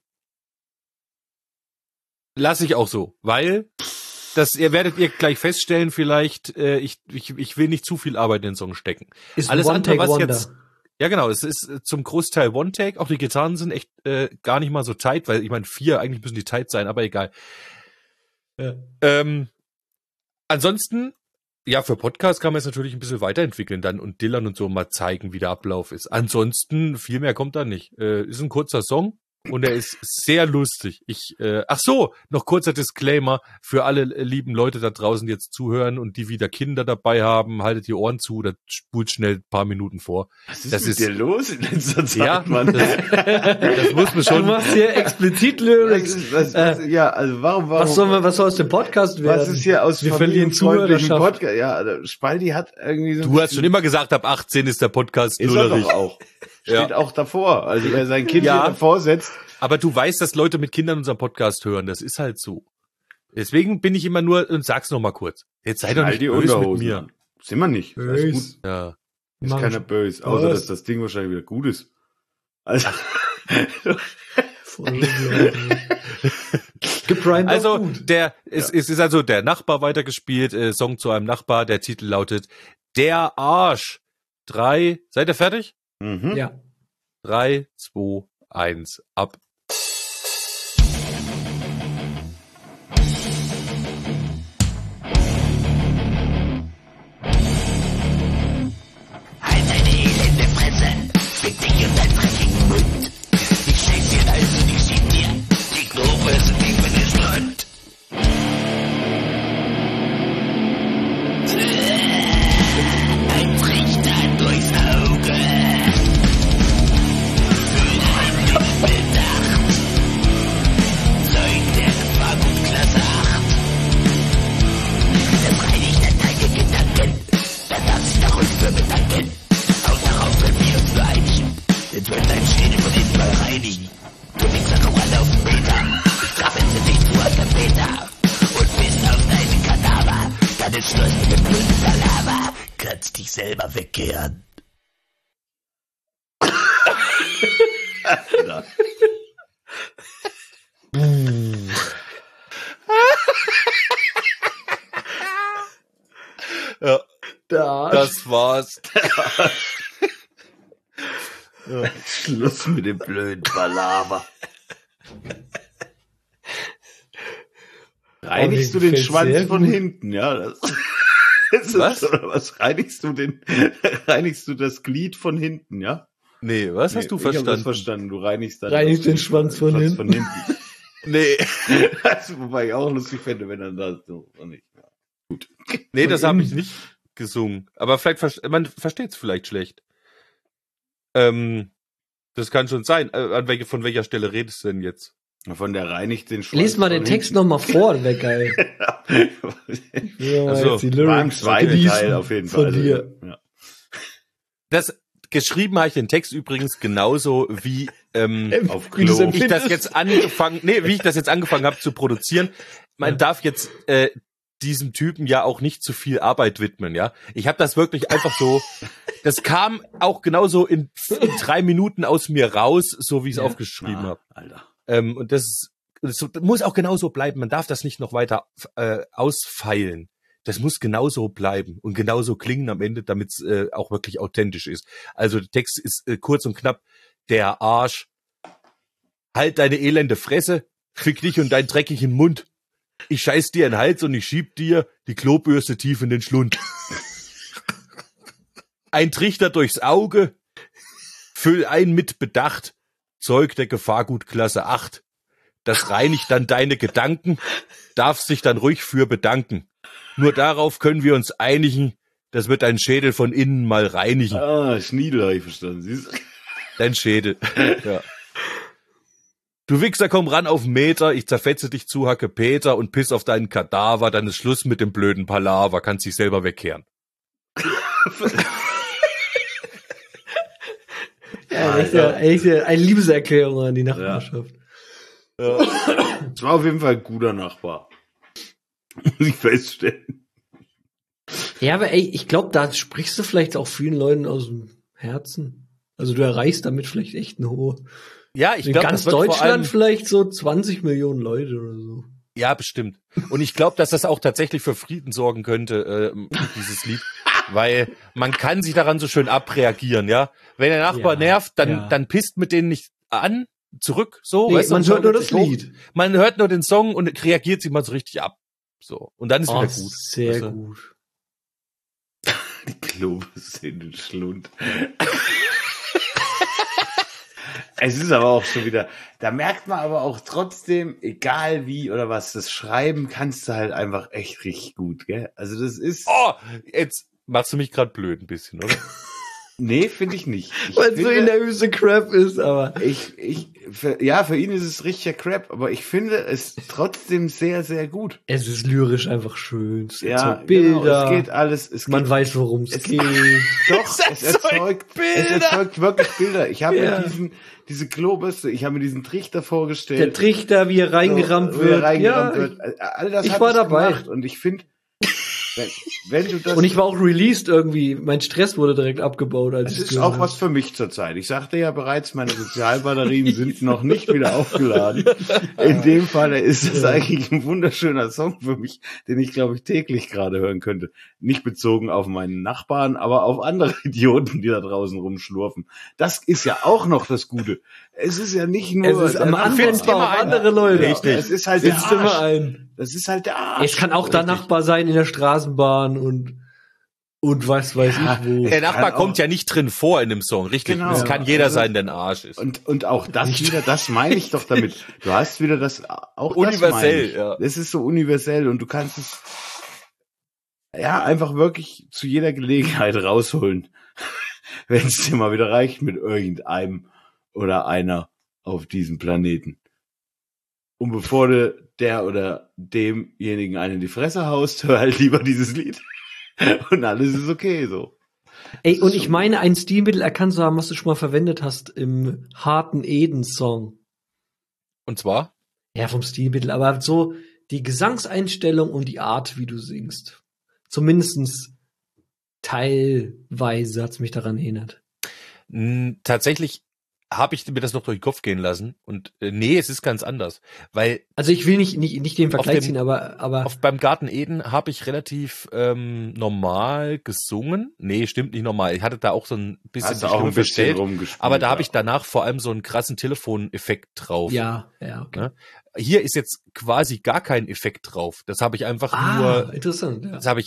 Lass ich auch so, weil das, ihr werdet ihr gleich feststellen, vielleicht, äh, ich, ich, ich will nicht zu viel Arbeit in den Song stecken. Ist Alles One andere, Take was Wonder. jetzt, ja genau, es ist äh, zum Großteil One-Take, auch die Gitarren sind echt äh, gar nicht mal so tight, weil ich meine, vier, eigentlich müssen die tight sein, aber egal. Ja. Ähm, ansonsten, ja, für Podcast kann man es natürlich ein bisschen weiterentwickeln dann und Dylan und so mal zeigen, wie der Ablauf ist. Ansonsten, viel mehr kommt da nicht. Äh, ist ein kurzer Song und er ist sehr lustig. Ich, äh, ach so, noch kurzer Disclaimer für alle lieben Leute da draußen, die jetzt zuhören und die wieder Kinder dabei haben, haltet die Ohren zu, da spult schnell ein paar Minuten vor. Was ist das mit ist- dir los in letzter Zeit, Ja, Mann? das, das muss man Du schon. machst hier explizit Was Lyrics. ist, was, was, ja, also warum, warum, Was soll man, was soll aus dem Podcast werden? was ist hier aus Wir verlieren familienfreundlichen Zuhörerschaft. Podcast? Ja, also Spaldi hat irgendwie so. Du hast schon immer gesagt, ab achtzehn ist der Podcast ist er lullerig. doch auch. Ja. Steht auch davor. Also wer sein Kind Ja. hier davor setzt, Aber du weißt, dass Leute mit Kindern unseren Podcast hören. Das ist halt so. Deswegen bin ich immer nur, und sag's noch mal kurz. Jetzt sei doch knall nicht die böse mit Unterhosen mir. an. Sind wir nicht. Alles gut. Bös. Ja. Ist Mach keiner ich. böse. Außer, Was? dass das Ding wahrscheinlich wieder gut ist. Also, Voll unglaublich. Geprimed Also, auch gut. der, es, es ist also der Nachbar weitergespielt, äh, Song zu einem Nachbar. Der Titel lautet Der Arsch. Drei, seid ihr fertig? mhm. Ja. Drei, zwei, eins, ab. Halt deine elende Fresse, fick dich und dein dreckigen Mund. Ich schläg dir Hals und ich schieb dir die Knobelsen tief in den Schlund. Ein Trichter durchs Auge. Bedacht. Zeug der Gefahrgutklasse acht. Das reinigt dann deine Gedanken. Dann darf sich der Rücken für bedanken. Auch darauf können wir uns nur einigen. Jetzt wird dein Schädel von hinten mal reinigen. Du Wichser, komm ran auf den Meter. Ich trapeze dich zu an der Peter. Und bis auf deinen Kadaver. Dann ist Schluss mit dem blöden Palaver. Kannst dich selber wegkehren. Ja, Der Arsch. das war's. Schluss mit dem blöden Palaver. Reinigst Oh, du mir den gefällt's Schwanz sehr von gut. hinten, ja? Das, das ist Was? Oder was reinigst du den? Reinigst du das Glied von hinten, ja? Nee, was hast Nee, du Ich hab das verstanden? verstanden. Du reinigst dann Reinigst den Schwanz von hinten. Von hinten. Nee, Also, wobei ich auch lustig fände, wenn er das so so nicht. Ja. nee, das Von habe innen. ich nicht gesungen. Aber vielleicht, ver- man versteht es vielleicht schlecht. Ähm, das kann schon sein. Äh, an welche, von welcher Stelle redest du denn jetzt? Von der reinigt den Schwanz. Lies mal den von Text hinten. nochmal vor, das wäre geil. Ja, Ach so. jetzt die War im Lyrics zweiten genießen Teil auf jeden von Fall. Also, dir. ja. Das geschrieben habe ich den Text übrigens genauso wie ähm, Auf Wie du's Klo. ich das jetzt angefangen, nee, wie ich das jetzt angefangen habe zu produzieren. Man Ja. darf jetzt äh, diesem Typen ja auch nicht zu viel Arbeit widmen, ja. Ich habe das wirklich einfach so, das kam auch genauso in, in drei Minuten aus mir raus, so wie ich es Ja. aufgeschrieben Ah, habe. Alter. Ähm, und das, das muss auch genauso bleiben. Man darf das nicht noch weiter äh, ausfeilen. Das muss genauso bleiben und genauso klingen am Ende, damit es äh, auch wirklich authentisch ist. Also der Text ist äh, kurz und knapp. Der Arsch. Halt deine elende Fresse. Fick dich und deinen dreckigen Mund. Ich scheiß dir in den Hals und ich schieb dir die Klobürste tief in den Schlund. Ein Trichter durchs Auge. Füll ein mit Bedacht. Zeug der Gefahrgutklasse acht. Das reinigt dann deine Gedanken. Darfst dich dann ruhig für bedanken. Nur darauf können wir uns einigen. Das wird dein Schädel von innen mal reinigen. Ah, Schniedel habe ich verstanden. Siehst du? Dein Schädel. Ja. Du Wichser, komm ran auf den Meter, ich zerfetze dich zu Hacke Peter und piss auf deinen Kadaver, dann ist Schluss mit dem blöden Palaver, kannst dich selber wegkehren. Ja, echt, ja, echt, ja, eine Liebeserklärung an die Nachbarschaft. Ja. Es war auf jeden Fall ein guter Nachbar. Muss ich feststellen. Ja, aber ey, ich glaube, da sprichst du vielleicht auch vielen Leuten aus dem Herzen. Also du erreichst damit vielleicht echt eine hohe. Ja, ich In glaube, ganz das wird vor Deutschland allem, vielleicht so zwanzig Millionen Leute oder so. ja, bestimmt. Und ich glaube, dass das auch tatsächlich für Frieden sorgen könnte, äh, dieses Lied. Weil man kann sich daran so schön abreagieren, ja. Wenn der Nachbar Ja, nervt, dann, ja. dann pisst mit denen nicht an, zurück, so. Nee, weißt du, man und hört nur schaut das sich hoch. Lied. Man hört nur den Song und reagiert sich mal so richtig ab. So. Und dann ist Oh, wieder gut. sehr weißt du? gut. Die Klobus in den Schlund. Es ist aber auch schon wieder, da merkt man aber auch trotzdem, egal wie oder was, das Schreiben kannst du halt einfach echt richtig gut, gell? Also das ist, Oh, jetzt machst du mich gerade blöd ein bisschen, oder? nee, finde ich nicht. Ich Weil es so finde- in der Wüste Crap ist, aber. Ich, ich, für, ja, für ihn ist es richtiger Crap, aber ich finde es trotzdem sehr, sehr gut. Es ist lyrisch einfach schön. Es Ja, erzeugt Bilder. genau, es geht alles, es Man geht, weiß, worum es es- geht. doch, es erzeugt, es erzeugt wirklich Bilder. Ich habe Ja. mir diesen, diese Klobürste, ich habe mir diesen Trichter vorgestellt. Der Trichter, wie er reingerammt so, wie er wird. reingerammt ja, wird. All das ich hat war es dabei. gemacht und ich finde, wenn, wenn du das, Und ich war auch released irgendwie. Mein Stress wurde direkt abgebaut. Als das ich ist gehört auch was für mich zurzeit. Ich sagte ja bereits, meine Sozialbatterien sind noch nicht wieder aufgeladen. In dem Fall ist es eigentlich ein wunderschöner Song für mich, den ich, glaube ich, täglich gerade hören könnte. Nicht bezogen auf meinen Nachbarn, aber auf andere Idioten, die da draußen rumschlurfen. Das ist ja auch noch das Gute. Es ist ja nicht nur... Es ist am der Anfang Nachbar. auch andere Leute. Richtig. Es ist halt der Sitzt immer Arsch. ein. Das ist halt der Arsch. Es kann auch der Richtig. Nachbar sein in der Straßenbahn und und was weiß Ja, ich wo. Der Nachbar kann kommt auch- ja nicht drin vor in dem Song, richtig? Genau. Es kann Ja. jeder Also- sein, der ein Arsch ist. Und, und auch das wieder, das meine ich doch damit. Du hast wieder das, auch Universell, das meine ich. ja. Das ist so universell und du kannst es, ja, einfach wirklich zu jeder Gelegenheit rausholen. Wenn es dir mal wieder reicht mit irgendeinem oder einer auf diesem Planeten. Und bevor du der oder demjenigen einen in die Fresse haust, hör halt lieber dieses Lied. Und alles ist okay, so. Ey, und ich meine, ein Stilmittel erkannt zu haben, was du schon mal verwendet hast im harten Eden-Song. Und zwar? Ja, vom Stilmittel, aber so die Gesangseinstellung und die Art, wie du singst. Zumindestens teilweise hat's mich daran erinnert. Mh, tatsächlich habe ich mir das noch durch den Kopf gehen lassen und äh, nee, es ist ganz anders, weil Also ich will nicht nicht, nicht den Vergleich dem- ziehen, aber aber auf beim Garten Eden habe ich relativ ähm, normal gesungen. Nee, stimmt nicht normal. Ich hatte da auch so ein bisschen Hast die du auch Stimme ein bisschen verstellt, rumgespielt. aber da habe ja. ich danach vor allem so einen krassen Telefoneffekt drauf. ja, ja, okay. Ne? Hier ist jetzt quasi gar kein Effekt drauf. Das habe ich einfach Ah, nur, interessant, ja. das habe ich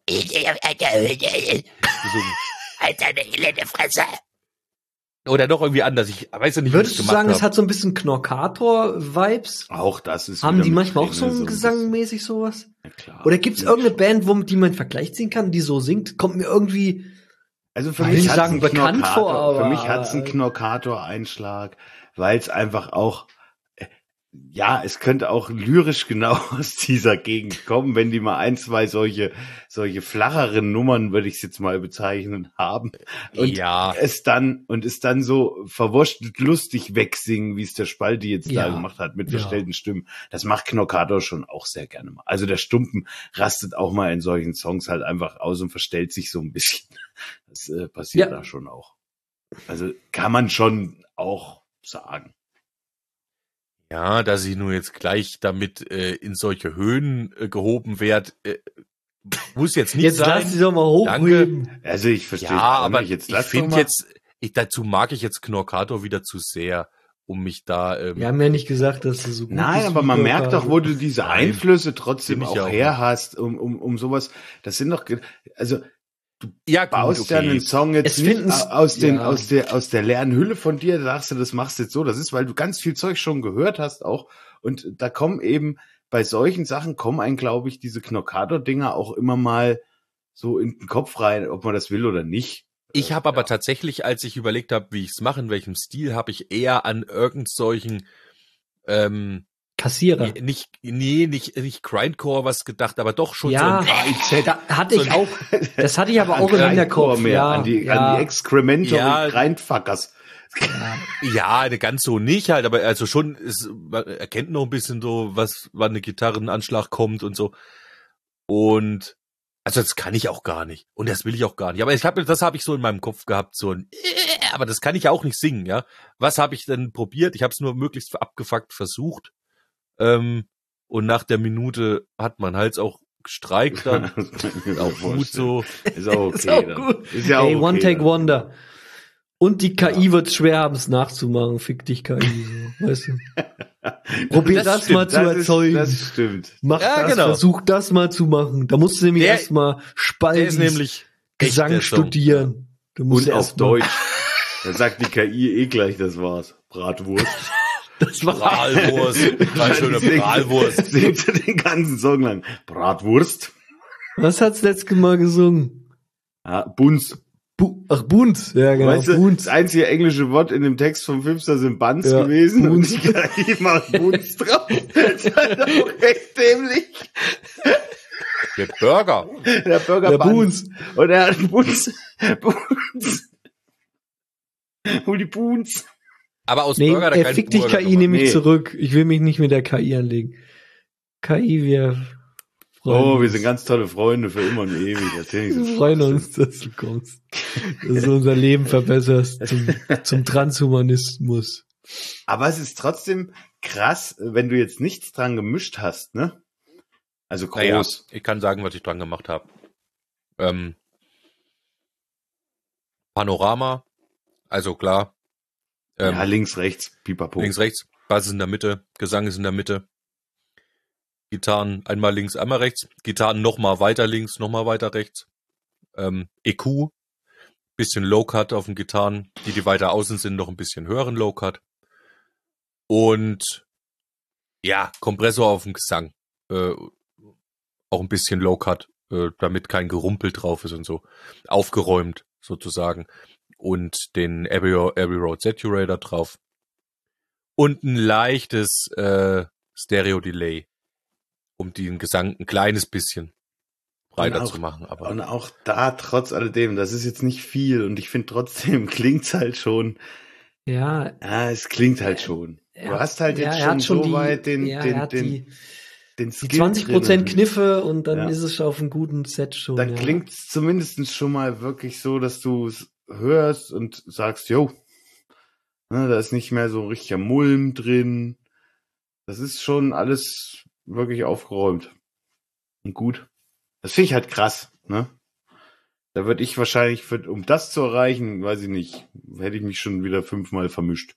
gesungen. Alter, eine elende Fresse. Oder doch irgendwie anders. Ich weiß ja nicht, wie Würdest ich du es gemacht sagen, es habe. hat so ein bisschen Knorkator-Vibes? Auch das ist Haben wieder die mit manchmal auch drin, so ein ein gesangmäßig sowas? bisschen- Ja, klar. Oder gibt's Ja, irgendeine schon. Band, womit die man einen Vergleich ziehen kann, die so singt? Kommt mir irgendwie Also für Will mich nicht hat's sagen einen bekannt Knorkator- vor, aber- für mich hat's einen Knorkator-Einschlag, weil es einfach auch, äh, ja, es könnte auch lyrisch genau aus dieser Gegend kommen, wenn die mal ein, zwei solche, solche flacheren Nummern, würde ich es jetzt mal bezeichnen, haben. Und Ja. es dann, und es dann so verwurschtelt lustig wegsingen, wie es der Spalti jetzt Ja. da gemacht hat, mit Ja. verstellten Stimmen. Das macht Knorkator schon auch sehr gerne mal. Also der Stumpen rastet auch mal in solchen Songs halt einfach aus und verstellt sich so ein bisschen. Das äh, passiert Ja. da schon auch. Also kann man schon auch sagen. Ja, dass ich nur jetzt gleich damit äh, in solche Höhen äh, gehoben werde, äh, muss jetzt nicht Jetzt sein. lass sie doch mal hochheben. Also ich verstehe Ja, es auch aber nicht. Jetzt ich lass doch finde mal. jetzt, ich, dazu mag ich jetzt Knorkator wieder zu sehr, um mich da. Ähm, Wir haben ja nicht gesagt, dass du so gut Nein, bist aber wie man merkt Knorkator. doch, wo du diese Nein. Einflüsse trotzdem Bin ich auch ja auch her nicht. hast, um, um, um sowas. Das sind doch, ge- also ja, gut, baust ja okay. einen Song jetzt Es nicht finden's- aus den, ja. aus der, aus der leeren Hülle von dir, sagst du, das machst du jetzt so. Das ist, weil du ganz viel Zeug schon gehört hast auch. Und da kommen eben, bei solchen Sachen kommen einen, glaube ich, diese Knorkator-Dinger auch immer mal so in den Kopf rein, ob man das will oder nicht. Ich habe aber tatsächlich, als ich überlegt habe, wie ich es mache, in welchem Stil, habe ich eher an irgend solchen ähm, Kassierer. nicht, nee, nicht, nicht Grindcore was gedacht, aber doch schon Ja. so ein K I Z. Da hatte ich So- auch, das hatte ich aber An auch im Grindcore Hinterkopf. mehr, Ja, an die, ja. an die Excrementory Ja. Grindfuckers. Ja, ganz so nicht halt, aber also schon, ist, man erkennt noch ein bisschen so, was, wann eine Gitarrenanschlag kommt und so. Und also das kann ich auch gar nicht. Und das will ich auch gar nicht. Aber ich habe das habe ich so in meinem Kopf gehabt, so ein aber das kann ich ja auch nicht singen, ja. Was habe ich denn probiert? Ich habe es nur möglichst abgefuckt versucht. Ähm, und nach der Minute hat mein Hals auch gestreikt dann. Auch gut so. Ist auch okay. Ist auch dann. gut. Ist ja auch Ey, okay One Take dann. Wonder. Und die K I wird schwer haben, es nachzumachen. Fick dich, K I. So, weißt du? Probier das, stimmt, mal zu das erzeugen. Ist, das stimmt. Mach Ja, das, genau. versuch das mal zu machen. Da musst du nämlich Der- erstmal Der Spalten, ist nämlich echt Gesang der Song. studieren. Du musst Und auf erst mal- Deutsch. Da sagt die K I eh gleich, das war's. Bratwurst. Das war Bratwurst. War schöne Singt- Bratwurst. Singt sie den ganzen Song lang. Bratwurst. Was hat's letztes Mal gesungen? Ja, Bunz. Bu Ach, Bunt. Ja, genau. Weißt du, Bunt. das einzige englische Wort in dem Text vom Filmstar sind Buns Ja, gewesen. Bunz. Und die K I macht Bunz drauf. Das ist halt auch echt dämlich. Der Burger. Der Burger Der Buns. Buns. Und er hat Bunz. Bunz. Hol die Bunz. Aber aus Nee, Burger, da er kann fickt dich Burger K I gemacht. nämlich Nee. zurück. Ich will mich nicht mit der K I anlegen. K I, wir freuen Oh, wir uns. sind ganz tolle Freunde für immer und ewig. Erzähl nicht so Wir freuen Schwachsinn. uns, dass du kommst. Dass du unser Leben verbesserst zum, zum Transhumanismus. Aber es ist trotzdem krass, wenn du jetzt nichts dran gemischt hast, ne? Also groß. Naja, ich kann sagen, was ich dran gemacht habe. Ähm, Panorama, also klar. Ähm, ja, links, rechts, pipapo. links, rechts, Bass ist in der Mitte, Gesang ist in der Mitte. Gitarren einmal links, einmal rechts. Gitarren nochmal weiter links, nochmal weiter rechts. Ähm, E Q, bisschen Low-Cut auf den Gitarren. Die, die weiter außen sind, noch ein bisschen höheren Low-Cut. Und ja, Kompressor auf dem Gesang. Äh, auch ein bisschen Low-Cut, äh, damit kein Gerumpel drauf ist und so. Aufgeräumt, sozusagen. Und den Abbey, Abbey Road Saturator drauf. Und ein leichtes äh, Stereo-Delay, um den Gesang ein kleines bisschen breiter Und auch- zu machen. Aber Und auch da, trotz alledem, das ist jetzt nicht viel und ich finde trotzdem klingt's halt schon, Ja, ja, es klingt halt schon. er- Du hast halt ja, jetzt er schon hat schon so die, weit den, ja, er den, hat den, die, den die Skill zwanzig Prozent drin. Kniffe und dann Ja. ist es auf einem guten Set schon. Dann ja. klingt's zumindest schon mal wirklich so, dass du es hörst und sagst, yo, ne, da ist nicht mehr so ein richtiger Mulm drin. Das ist schon alles wirklich aufgeräumt. Und gut. Das finde ich halt krass, ne? Da würde ich wahrscheinlich, für, um das zu erreichen, weiß ich nicht, hätte ich mich schon wieder fünfmal vermischt.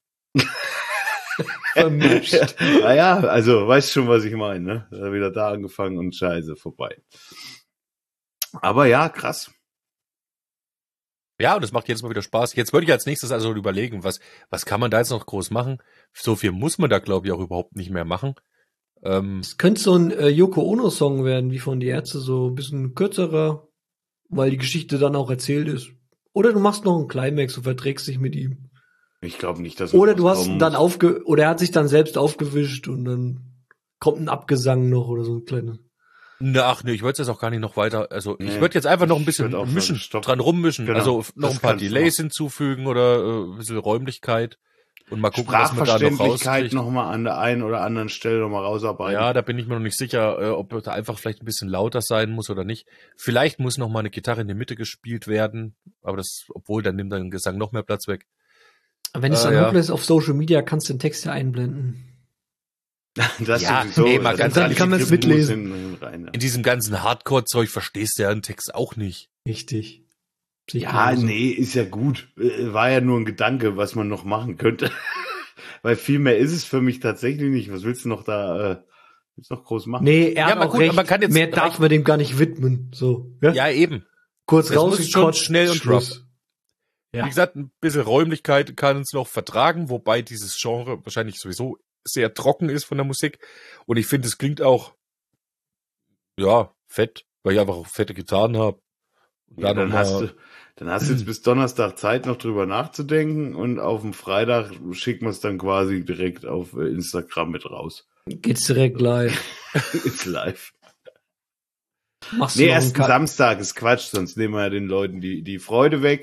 Vermischt. Naja, also, weißt schon, was ich meine, ne? Da wieder da angefangen und scheiße, vorbei. Aber ja, krass. ja, und das macht jedes Mal wieder Spaß. Jetzt würde ich als nächstes also überlegen, was, was kann man da jetzt noch groß machen? So viel muss man da, glaube ich, auch überhaupt nicht mehr machen. Ähm, Es könnte so ein äh, Yoko Ono-Song werden, wie von die Ärzte, so ein bisschen kürzerer, weil die Geschichte dann auch erzählt ist. Oder du machst noch einen Climax und verträgst dich mit ihm. Ich glaube nicht, dass Oder was du hast kommen ihn dann muss. aufge, oder er hat sich dann selbst aufgewischt und dann kommt ein Abgesang noch oder so ein kleiner. na, ach nee, ich würde es jetzt auch gar nicht noch weiter, also ich Nee, würde jetzt einfach noch ein ich bisschen würd auch sagen, mischen, stopp. dran rummischen, Genau, also noch das ein paar kannst du Delays machen. hinzufügen oder äh, ein bisschen Räumlichkeit und mal gucken, was man da noch Sprachverständlichkeit rauskriegt. nochmal an der einen oder anderen Stelle nochmal rausarbeiten. Ja, da bin ich mir noch nicht sicher, äh, ob da einfach vielleicht ein bisschen lauter sein muss oder nicht. Vielleicht muss noch mal eine Gitarre in der Mitte gespielt werden, aber das, obwohl, dann nimmt dann Gesang noch mehr Platz weg. Aber wenn es Ah, dann ja. hochlässt auf Social Media, kannst du den Text ja einblenden. Das Ja, sowieso. ey, mal Das ganz ist ehrlich, kann man's Griffmus mitlesen. hinten Rein, ja. In diesem ganzen Hardcore-Zeug verstehst du ja einen Text auch nicht. Richtig. Sehe ich Ja, genauso. nee, ist ja gut. Äh, War ja nur ein Gedanke, was man noch machen könnte. Weil viel mehr ist es für mich tatsächlich nicht. Was willst du noch da, äh, willst du noch groß machen? Nee, er Ja, hat aber auch gut, recht. man kann jetzt Mehr darf reicht- man dem gar nicht widmen. So, ja? Ja, eben. Kurz Das muss schon rausgekotzt, schnell und Schluss. Ja. Wie gesagt, ein bisschen Räumlichkeit kann uns noch vertragen, wobei dieses Genre wahrscheinlich sowieso sehr trocken ist von der Musik. Und ich finde, es klingt auch, ja, fett, weil ich einfach auch fette Gitarren habe. Ja, dann hast du, dann hast du jetzt bis Donnerstag Zeit, noch drüber nachzudenken und auf dem Freitag schicken wir es dann quasi direkt auf äh, Instagram mit raus. Geht's direkt live. Ist live. Machst Nee, noch einen erst Cut. Samstag ist Quatsch, sonst nehmen wir ja den Leuten die, die Freude weg.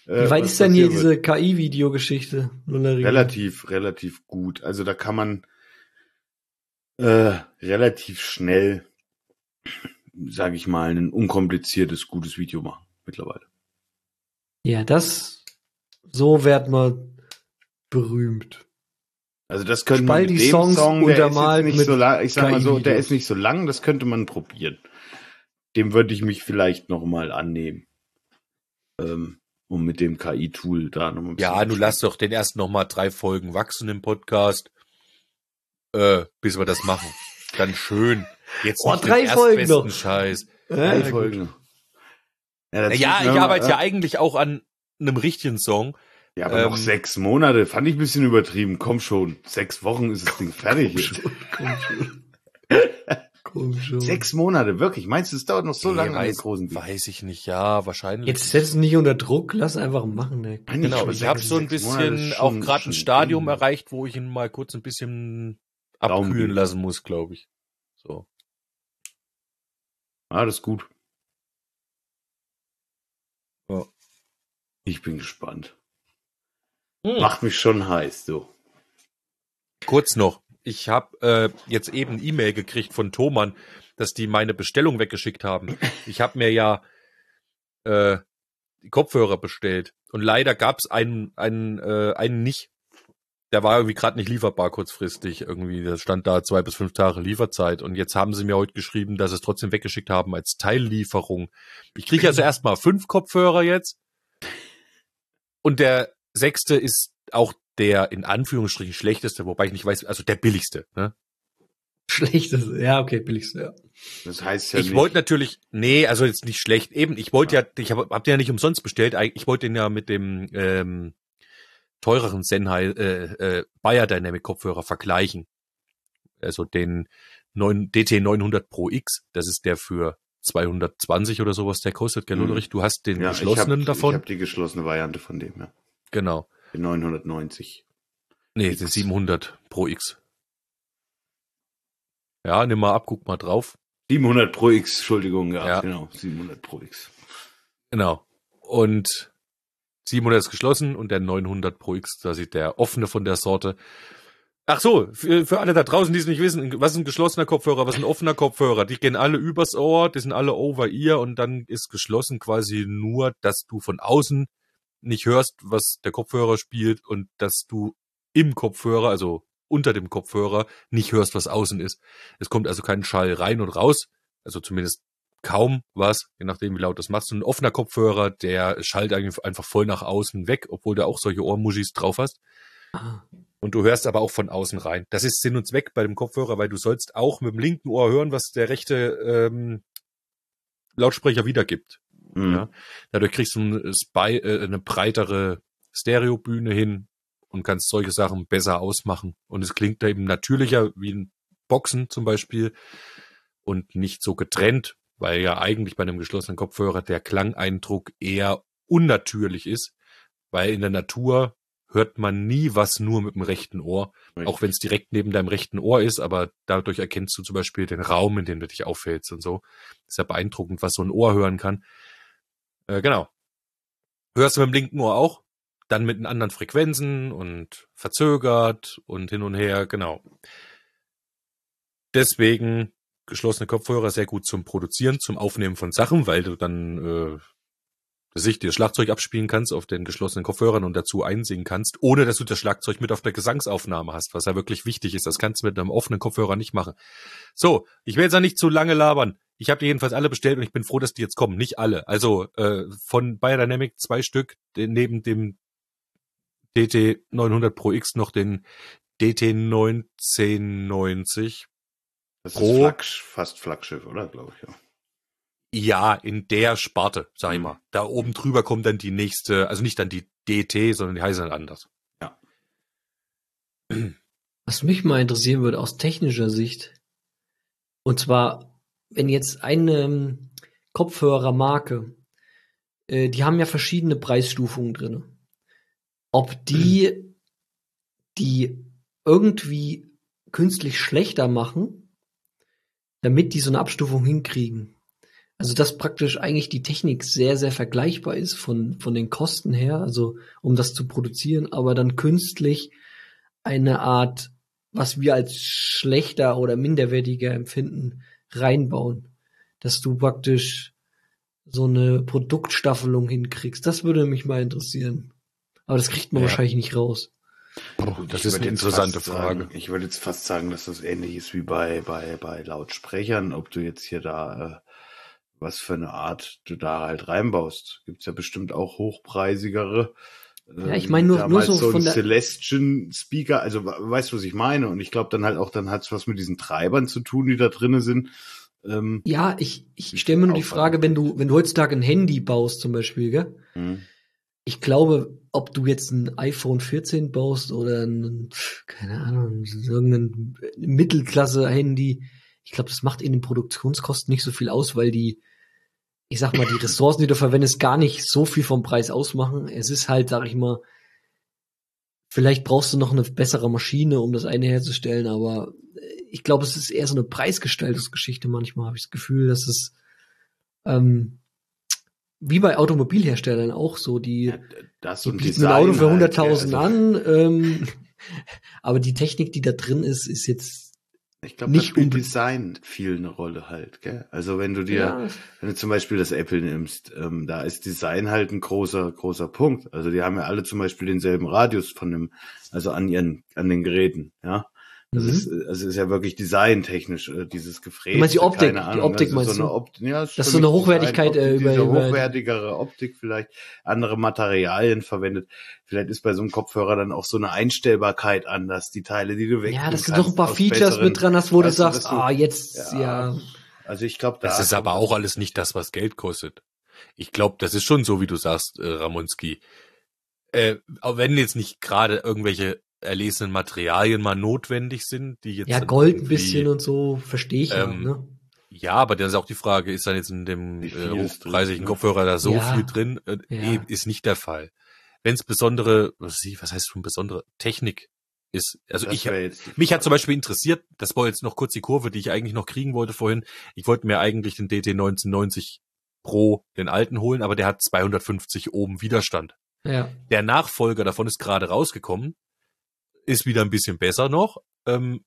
Äh, Wie weit was ist denn hier passieren wird. diese K I-Videogeschichte? Relativ, relativ gut. Also da kann man äh, relativ schnell, sage ich mal, ein unkompliziertes, gutes Video machen mittlerweile. Ja, das, so wird man berühmt. Also das könnte man mit dem Spalti-Songs Song, der ist jetzt untermalt nicht mit so lang, ich sag mal so, der K I-Videos. ist nicht so lang, das könnte man probieren. Dem würde ich mich vielleicht noch mal annehmen. Ähm, um mit dem K I-Tool da noch mal ein bisschen Ja, zu du lass doch den erst noch mal drei Folgen wachsen im Podcast, äh, bis wir das machen. Dann schön. Jetzt Oh, nicht drei den Folgen erstbesten noch. Scheiß. Drei Ja, Folgen. Ja, das Ja, müssen wir ich mal- arbeite ja eigentlich auch an einem richtigen Song. Ja, aber noch ähm, sechs Monate, fand ich ein bisschen übertrieben. Komm schon, sechs Wochen ist das Ding fertig. jetzt. Komm schon. Komm schon. Sechs Monate, wirklich. Meinst du, es dauert noch so nee, lange an den weiß, großen Beat? weiß ich nicht. Ja, wahrscheinlich. Jetzt setz nicht unter Druck, lass einfach machen, ne? Nein, Genau, aber ich sechs- habe so ein sechs Monate bisschen ist auch schon- gerade schon ein Stadium Ding. erreicht, wo ich ihn mal kurz ein bisschen Raum abkühlen geben. lassen muss, glaube ich. So. Ah, das ist gut. Ja. Ich bin gespannt. Hm. Macht mich schon heiß, du. Kurz noch. Ich habe äh, jetzt eben eine E-Mail gekriegt von Thomann, dass die meine Bestellung weggeschickt haben. Ich habe mir ja äh, die Kopfhörer bestellt und leider gab es einen, einen, äh, einen nicht. Der war irgendwie gerade nicht lieferbar kurzfristig. Irgendwie, da stand da zwei bis fünf Tage Lieferzeit und jetzt haben sie mir heute geschrieben, dass sie es trotzdem weggeschickt haben als Teillieferung. Ich kriege also erstmal fünf Kopfhörer jetzt und der sechste ist auch der in Anführungsstrichen schlechteste, wobei ich nicht weiß, also der billigste. Ne? Schlechtes, ja, okay, billigste, ja. Das heißt ja Ich nicht. wollte natürlich, nee, also jetzt nicht schlecht. Eben, ich wollte ja, ich habe hab den ja nicht umsonst bestellt. Ich wollte den ja mit dem ähm, teureren Sennheiser äh, äh, Beyerdynamic Kopfhörer vergleichen. Also den neun, D T neunhundert Pro X, das ist der für zweihundertzwanzig oder sowas, der kostet, gell, Mhm. Ulrich? Du hast den ja, geschlossenen ich hab, davon. Ich habe die geschlossene Variante von dem, ja. Genau. Den neunhundertneunzig. Nee, X. den siebenhundert Pro X. Ja, nimm mal ab, guck mal drauf. siebenhundert Pro X, Entschuldigung, ja, Ja. genau, siebenhundert Pro X. Genau. Und siebenhundert ist geschlossen und der neunhundert Pro X, da sieht der offene von der Sorte. Ach so, für, für alle da draußen, die es nicht wissen, was ist ein geschlossener Kopfhörer, was ist ein offener Kopfhörer? Die gehen alle übers Ohr, die sind alle over ear und dann ist geschlossen quasi nur, dass du von außen nicht hörst, was der Kopfhörer spielt und dass du im Kopfhörer, also unter dem Kopfhörer, nicht hörst, was außen ist. Es kommt also kein Schall rein und raus, also zumindest kaum was, je nachdem wie laut das machst. Und ein offener Kopfhörer, der schallt eigentlich einfach voll nach außen weg, obwohl du auch solche Ohrmuschis drauf hast. Ah. Und du hörst aber auch von außen rein. Das ist Sinn und Zweck bei dem Kopfhörer, weil du sollst auch mit dem linken Ohr hören, was der rechte ähm, Lautsprecher wiedergibt. Mhm. Ja? Dadurch kriegst du ein Spy, äh, eine breitere Stereobühne hin und kannst solche Sachen besser ausmachen. Und es klingt da eben natürlicher wie ein Boxen zum Beispiel und nicht so getrennt, weil ja eigentlich bei einem geschlossenen Kopfhörer der Klangeindruck eher unnatürlich ist, weil in der Natur hört man nie was nur mit dem rechten Ohr, Richtig. auch wenn es direkt neben deinem rechten Ohr ist, aber dadurch erkennst du zum Beispiel den Raum, in dem du dich aufhältst und so. Ist ja beeindruckend, was so ein Ohr hören kann. Äh, genau. Hörst du mit dem linken Ohr auch? Dann mit den anderen Frequenzen und verzögert und hin und her, genau. Deswegen geschlossene Kopfhörer sehr gut zum Produzieren, zum Aufnehmen von Sachen, weil du dann äh, sich das Schlagzeug abspielen kannst auf den geschlossenen Kopfhörern und dazu einsingen kannst, ohne dass du das Schlagzeug mit auf der Gesangsaufnahme hast, was ja wirklich wichtig ist. Das kannst du mit einem offenen Kopfhörer nicht machen. So, ich will jetzt auch nicht zu lange labern. Ich habe die jedenfalls alle bestellt und ich bin froh, dass die jetzt kommen. Nicht alle. Also äh, von Beyerdynamic zwei Stück, den, neben dem D T neunhundert Pro X noch den D T neunzehnhundertneunzig. Das Pro- ist Flagg, fast Flaggschiff, oder? Glaube ich, ja. Ja, in der Sparte, sag ich Mhm. mal. Da oben drüber kommt dann die nächste, also nicht dann die D T, sondern die heißen dann anders. Was mich mal interessieren würde aus technischer Sicht, und zwar, wenn jetzt eine ähm, Kopfhörermarke, äh, die haben ja verschiedene Preisstufungen drin, ob die die irgendwie künstlich schlechter machen, damit die so eine Abstufung hinkriegen. Also dass praktisch eigentlich die Technik sehr, sehr vergleichbar ist von, von den Kosten her, also um das zu produzieren, aber dann künstlich eine Art, was wir als schlechter oder minderwertiger empfinden, reinbauen. Dass du praktisch so eine Produktstaffelung hinkriegst. Das würde mich mal interessieren. Aber das kriegt man Ja. wahrscheinlich nicht raus. Das Ich ist würde eine jetzt interessante fast Frage. Sagen, ich würde jetzt fast sagen, dass das ähnlich ist wie bei, bei, bei Lautsprechern, ob du jetzt hier da, äh, was für eine Art du da halt reinbaust. Gibt's ja bestimmt auch hochpreisigere. Ja, ich meine nur- nur so so von ein der- Celestion Speaker, also we- weißt du, was ich meine? Und ich glaube dann halt auch, dann hat's was mit diesen Treibern zu tun, die da drinnen sind. Ähm, Ja, ich, Wie ich viel stelle mir nur die Aufwand Frage, wenn das du, wenn du heutzutage ein Handy baust zum Beispiel, gell? hm. Ich glaube, ob du jetzt ein iPhone vierzehn baust oder ein, keine Ahnung, irgendein Mittelklasse-Handy, ich glaube, das macht in den Produktionskosten nicht so viel aus, weil die, ich sag mal, die Ressourcen, die du verwendest, gar nicht so viel vom Preis ausmachen. Es ist halt, sag ich mal, vielleicht brauchst du noch eine bessere Maschine, um das eine herzustellen, aber ich glaube, es ist eher so eine Preisgestaltungsgeschichte manchmal, habe ich das Gefühl, dass es ähm, wie bei Automobilherstellern auch so, die, Ja, das die und bieten Design ein Auto für halt, hunderttausend gell, also, an, ähm, aber die Technik, die da drin ist, ist jetzt Ich glaube, da nicht spielt unbe- Design viel eine Rolle halt, gell? Also wenn du dir, ja, wenn du zum Beispiel das Apple nimmst, ähm, da ist Design halt ein großer, großer Punkt. Also die haben ja alle zum Beispiel denselben Radius von dem, also an ihren, an den Geräten, ja. Das Mhm. ist, also ist ja wirklich designtechnisch, äh, dieses Gefräse. Du meinst die Optik, keine die Ahnung, Optik also meinst so eine du? Opt ja, ist Dass für so eine mich Hochwertigkeit, Design, äh, Optik, über- diese über- hochwertigere Optik vielleicht, andere Materialien verwendet. Vielleicht ist bei so einem Kopfhörer dann auch so eine Einstellbarkeit anders, die Teile, die du wegtun Ja, dass du kannst, doch ein paar aus Features besseren- mit dran hast, wo du weißt du, sagst, dass du- ah, jetzt, ja, ja, also ich glaube, da Das ist aber kommt auch das- alles nicht das, was Geld kostet. Ich glaube, das ist schon so, wie du sagst, äh, Ramonski. Äh, auch wenn jetzt nicht gerade irgendwelche erlesenen Materialien mal notwendig sind, die jetzt ja, dann Gold ein irgendwie- bisschen und so, verstehe ich ähm, ja, ne? Ja, aber dann ist auch die Frage, ist dann jetzt in dem Wie äh, viel ist drin, hochpreisigen ne? Kopfhörer da so Ja. viel drin? Äh, Ja. eh, ist nicht der Fall. Wenn es besondere, was, sie- was heißt schon besondere Technik ist, also Das ich wär jetzt die mich hat Frage. zum Beispiel interessiert, das war jetzt noch kurz die Kurve, die ich eigentlich noch kriegen wollte vorhin. Ich wollte mir eigentlich den D T neunzehnhundertneunzig Pro, den alten, holen, aber der hat zweihundertfünfzig Ohm Widerstand. Ja. Der Nachfolger davon ist gerade rausgekommen, ist wieder ein bisschen besser noch, ähm,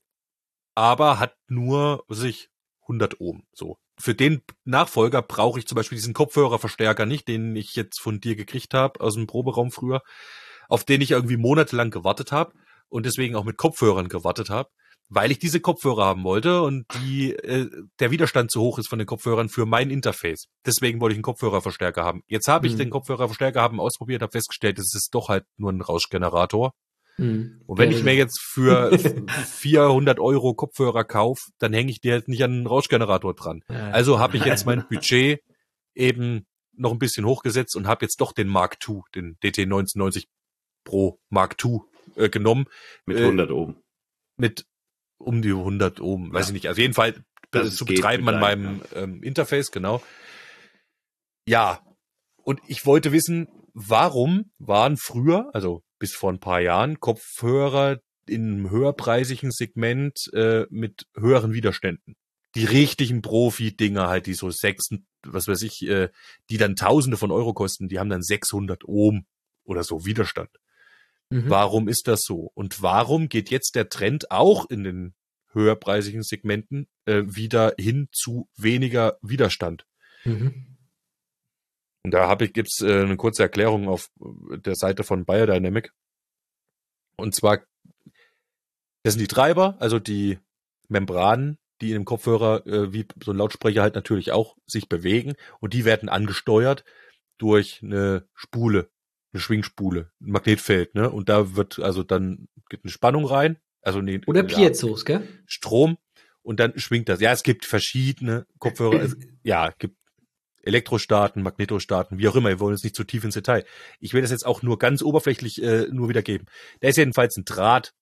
aber hat nur, was weiß ich, hundert Ohm. So. Für den Nachfolger brauche ich zum Beispiel diesen Kopfhörerverstärker nicht, den ich jetzt von dir gekriegt habe aus dem Proberaum früher, auf den ich irgendwie monatelang gewartet habe und deswegen auch mit Kopfhörern gewartet habe, weil ich diese Kopfhörer haben wollte und die äh, der Widerstand zu hoch ist von den Kopfhörern für mein Interface. Deswegen wollte ich einen Kopfhörerverstärker haben. Jetzt habe ich Hm. den Kopfhörerverstärker haben ausprobiert, habe festgestellt, es ist doch halt nur ein Rauschgenerator. Hm. Und wenn Ja, ich mir jetzt für vierhundert Euro Kopfhörer kaufe, dann hänge ich dir halt nicht an einen Rauschgenerator dran. ja, Also habe ich jetzt mein Budget eben noch ein bisschen hochgesetzt und habe jetzt doch den Mark zwei, den D T neunzehnhundertneunzig Pro Mark zwei äh, genommen. Mit äh, hundert oben. Mit um die hundert Ohm, weiß Ja. ich nicht. Auf jeden Fall Dass äh, es zu geht betreiben mit an deinem, meinem ähm, Interface, genau. Ja, und ich wollte wissen, warum waren früher, also bis vor ein paar Jahren, Kopfhörer im höherpreisigen Segment äh, mit höheren Widerständen? Die richtigen Profi-Dinger halt, die so sechs, was weiß ich, äh, die dann Tausende von Euro kosten, die haben dann sechshundert Ohm oder so Widerstand. Mhm. Warum ist das so? Und warum geht jetzt der Trend auch in den höherpreisigen Segmenten äh, wieder hin zu weniger Widerstand? Mhm. Und da habe ich gibt's äh, eine kurze Erklärung auf der Seite von Biodynamic. Und zwar, das sind die Treiber, also die Membranen, die in dem Kopfhörer äh, wie so ein Lautsprecher halt natürlich auch sich bewegen und die werden angesteuert durch eine Spule, eine Schwingspule, ein Magnetfeld, ne? Und da wird also dann geht eine Spannung rein, also nee, Oder ja, Piezos, gell? Strom und dann schwingt das. Ja, es gibt verschiedene Kopfhörer, es, ja, es gibt Elektrostaten, Magnetostaten, wie auch immer, wir wollen jetzt nicht zu tief ins Detail. Ich will das jetzt auch nur ganz oberflächlich äh, nur wiedergeben. Da ist jedenfalls ein Draht,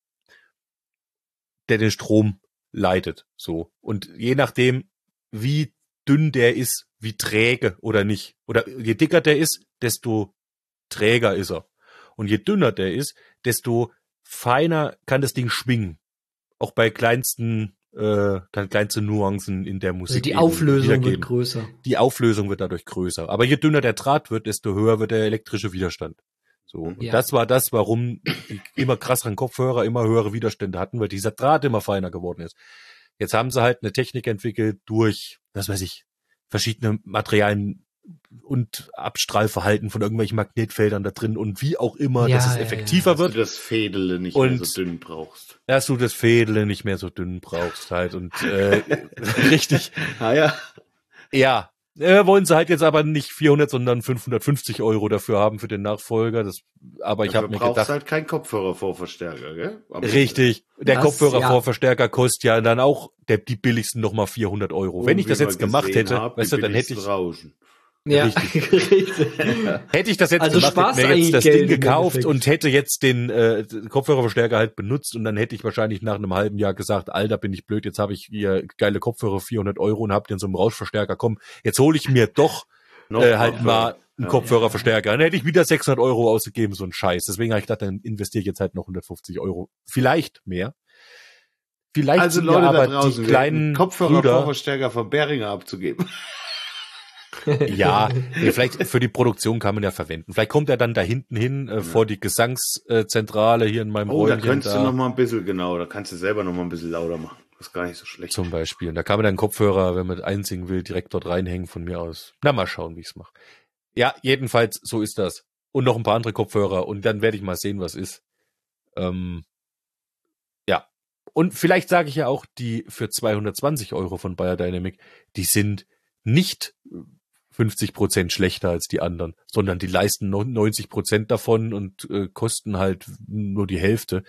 der den Strom leitet, so. Und je nachdem, wie dünn der ist, wie träge oder nicht, oder je dicker der ist, desto träger ist er. Und je dünner der ist, desto feiner kann das Ding schwingen. Auch bei kleinsten äh, kann kleinste Nuancen in der Musik Also die eben Auflösung wird wiedergeben. größer. Die Auflösung wird dadurch größer. Aber je dünner der Draht wird, desto höher wird der elektrische Widerstand. So. Und Ja. das war das, warum die immer krasseren Kopfhörer immer höhere Widerstände hatten, weil dieser Draht immer feiner geworden ist. Jetzt haben sie halt eine Technik entwickelt durch, was weiß ich, verschiedene Materialien und Abstrahlverhalten von irgendwelchen Magnetfeldern da drin und wie auch immer, Ja, dass es ja, effektiver Dass du wird, das Fädele nicht Und- mehr so dünn brauchst. dass du das Fädele nicht mehr so dünn brauchst halt und äh, richtig. Ah ja. Ja, äh, wollen sie halt jetzt aber nicht vierhundert, sondern fünfhundertfünfzig Euro dafür haben für den Nachfolger. Das, aber ich Dafür habe mir brauchst gedacht, halt keinen Kopfhörervorverstärker, gell? Aber richtig, der Das, Kopfhörervorverstärker kostet ja dann auch der, die billigsten nochmal vierhundert Euro. Und Wenn ich wie das wir jetzt gemacht gesehen hätte, haben, weißt die du, dann hätte ich, billigsten Rauschen. Ja, Richtig. richtig. hätte ich das jetzt Also gemacht, sparst hätte mir eigentlich jetzt das Geld Ding im gekauft Endeffekt. und hätte jetzt den äh, Kopfhörerverstärker halt benutzt und dann hätte ich wahrscheinlich nach einem halben Jahr gesagt, Alter, bin ich blöd, jetzt habe ich hier geile Kopfhörer vierhundert Euro und hab den so einen Rauschverstärker, komm, jetzt hole ich mir doch Noch äh, halt Kopfhörer. mal einen Ja. Kopfhörerverstärker. Dann hätte ich wieder sechshundert Euro ausgegeben, so ein Scheiß. Deswegen habe ich gedacht, dann investiere ich jetzt halt noch hundertfünfzig Euro. Vielleicht mehr. Vielleicht Also sind Leute ja da aber draußen, die kleinen Brüder, Kopfhörervorverstärker von Behringer abzugeben. ja, nee, vielleicht für die Produktion kann man ja verwenden. Vielleicht kommt er dann da hinten hin äh, vor die Gesangszentrale hier in meinem Oh, da Räumchen könntest da du noch mal ein bisschen, genau, da kannst du selber noch mal ein bisschen lauter machen. Das ist gar nicht so schlecht. zum Beispiel. Und da kann man dann Kopfhörer, wenn man einsingen will, direkt dort reinhängen von mir aus. Na, mal schauen, wie ich es mache. Ja, jedenfalls, so ist das. Und noch ein paar andere Kopfhörer und dann werde ich mal sehen, was ist. Ähm, ja. Und vielleicht sage ich ja auch, die für zweihundertzwanzig Euro von Bayer Dynamic, die sind nicht fünfzig Prozent schlechter als die anderen, sondern die leisten neunzig Prozent davon und äh, kosten halt nur die Hälfte.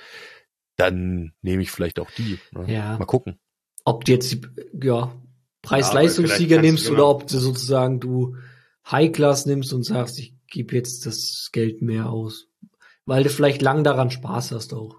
Dann nehme ich vielleicht auch die. Ne? Ja. Mal gucken. Ob du jetzt die ja, Ja, Preis-Leistungssieger aber vielleicht nimmst kannst du oder genau- ob du sozusagen du High-Class nimmst und sagst, ich gebe jetzt das Geld mehr aus. Weil du vielleicht lang daran Spaß hast auch.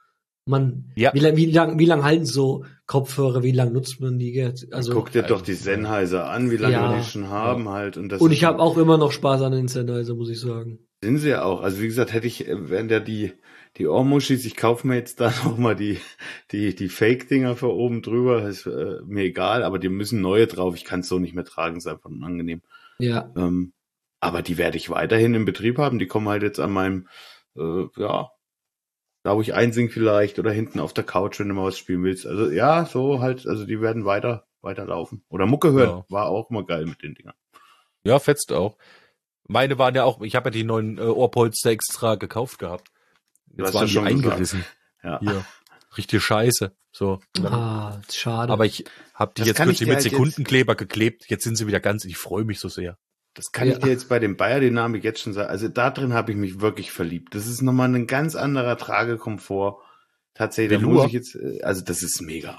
Man, Ja. wie lang, wie lang, wie lang halten so Kopfhörer, wie lang nutzt man die jetzt? Also, Guck dir doch die Sennheiser an, wie lange Ja. wir die schon haben halt. Und, das und ist ich habe auch immer noch Spaß an den Sennheiser, muss ich sagen. Sind sie ja auch. Also wie gesagt, hätte ich, äh, wären ja die, die Ohrmuschis, ich kaufe mir jetzt da noch mal die, die, die Fake-Dinger für oben drüber, ist äh, mir egal, aber die müssen neue drauf. Ich kann es so nicht mehr tragen, ist einfach unangenehm. Ja. Ähm, aber die werde ich weiterhin im Betrieb haben. Die kommen halt jetzt an meinem, äh, ja, da wo ich einsing vielleicht oder hinten auf der Couch, wenn du mal was spielen willst. Also ja, so halt, also die werden weiter, weiter laufen. Oder Mucke hören, Ja. war auch immer geil mit den Dingern. Ja, fetzt auch. Meine waren ja auch, ich habe ja die neuen äh, Ohrpolster extra gekauft gehabt. Du Jetzt hast waren ja die schon gesagt. eingerissen. Ja. Hier. Richtig scheiße. So. Ah, schade. Aber ich habe die Das jetzt kann ich kürzlich dir mit halt Sekundenkleber geklebt. Jetzt sind sie wieder ganz, ich freue mich so sehr. Das kann Ja. ich dir jetzt bei dem Bayer Dynamic jetzt schon sagen. Also da drin habe ich mich wirklich verliebt. Das ist nochmal ein ganz anderer Tragekomfort. Tatsächlich, da Velour. muss ich jetzt, äh, also das ist mega.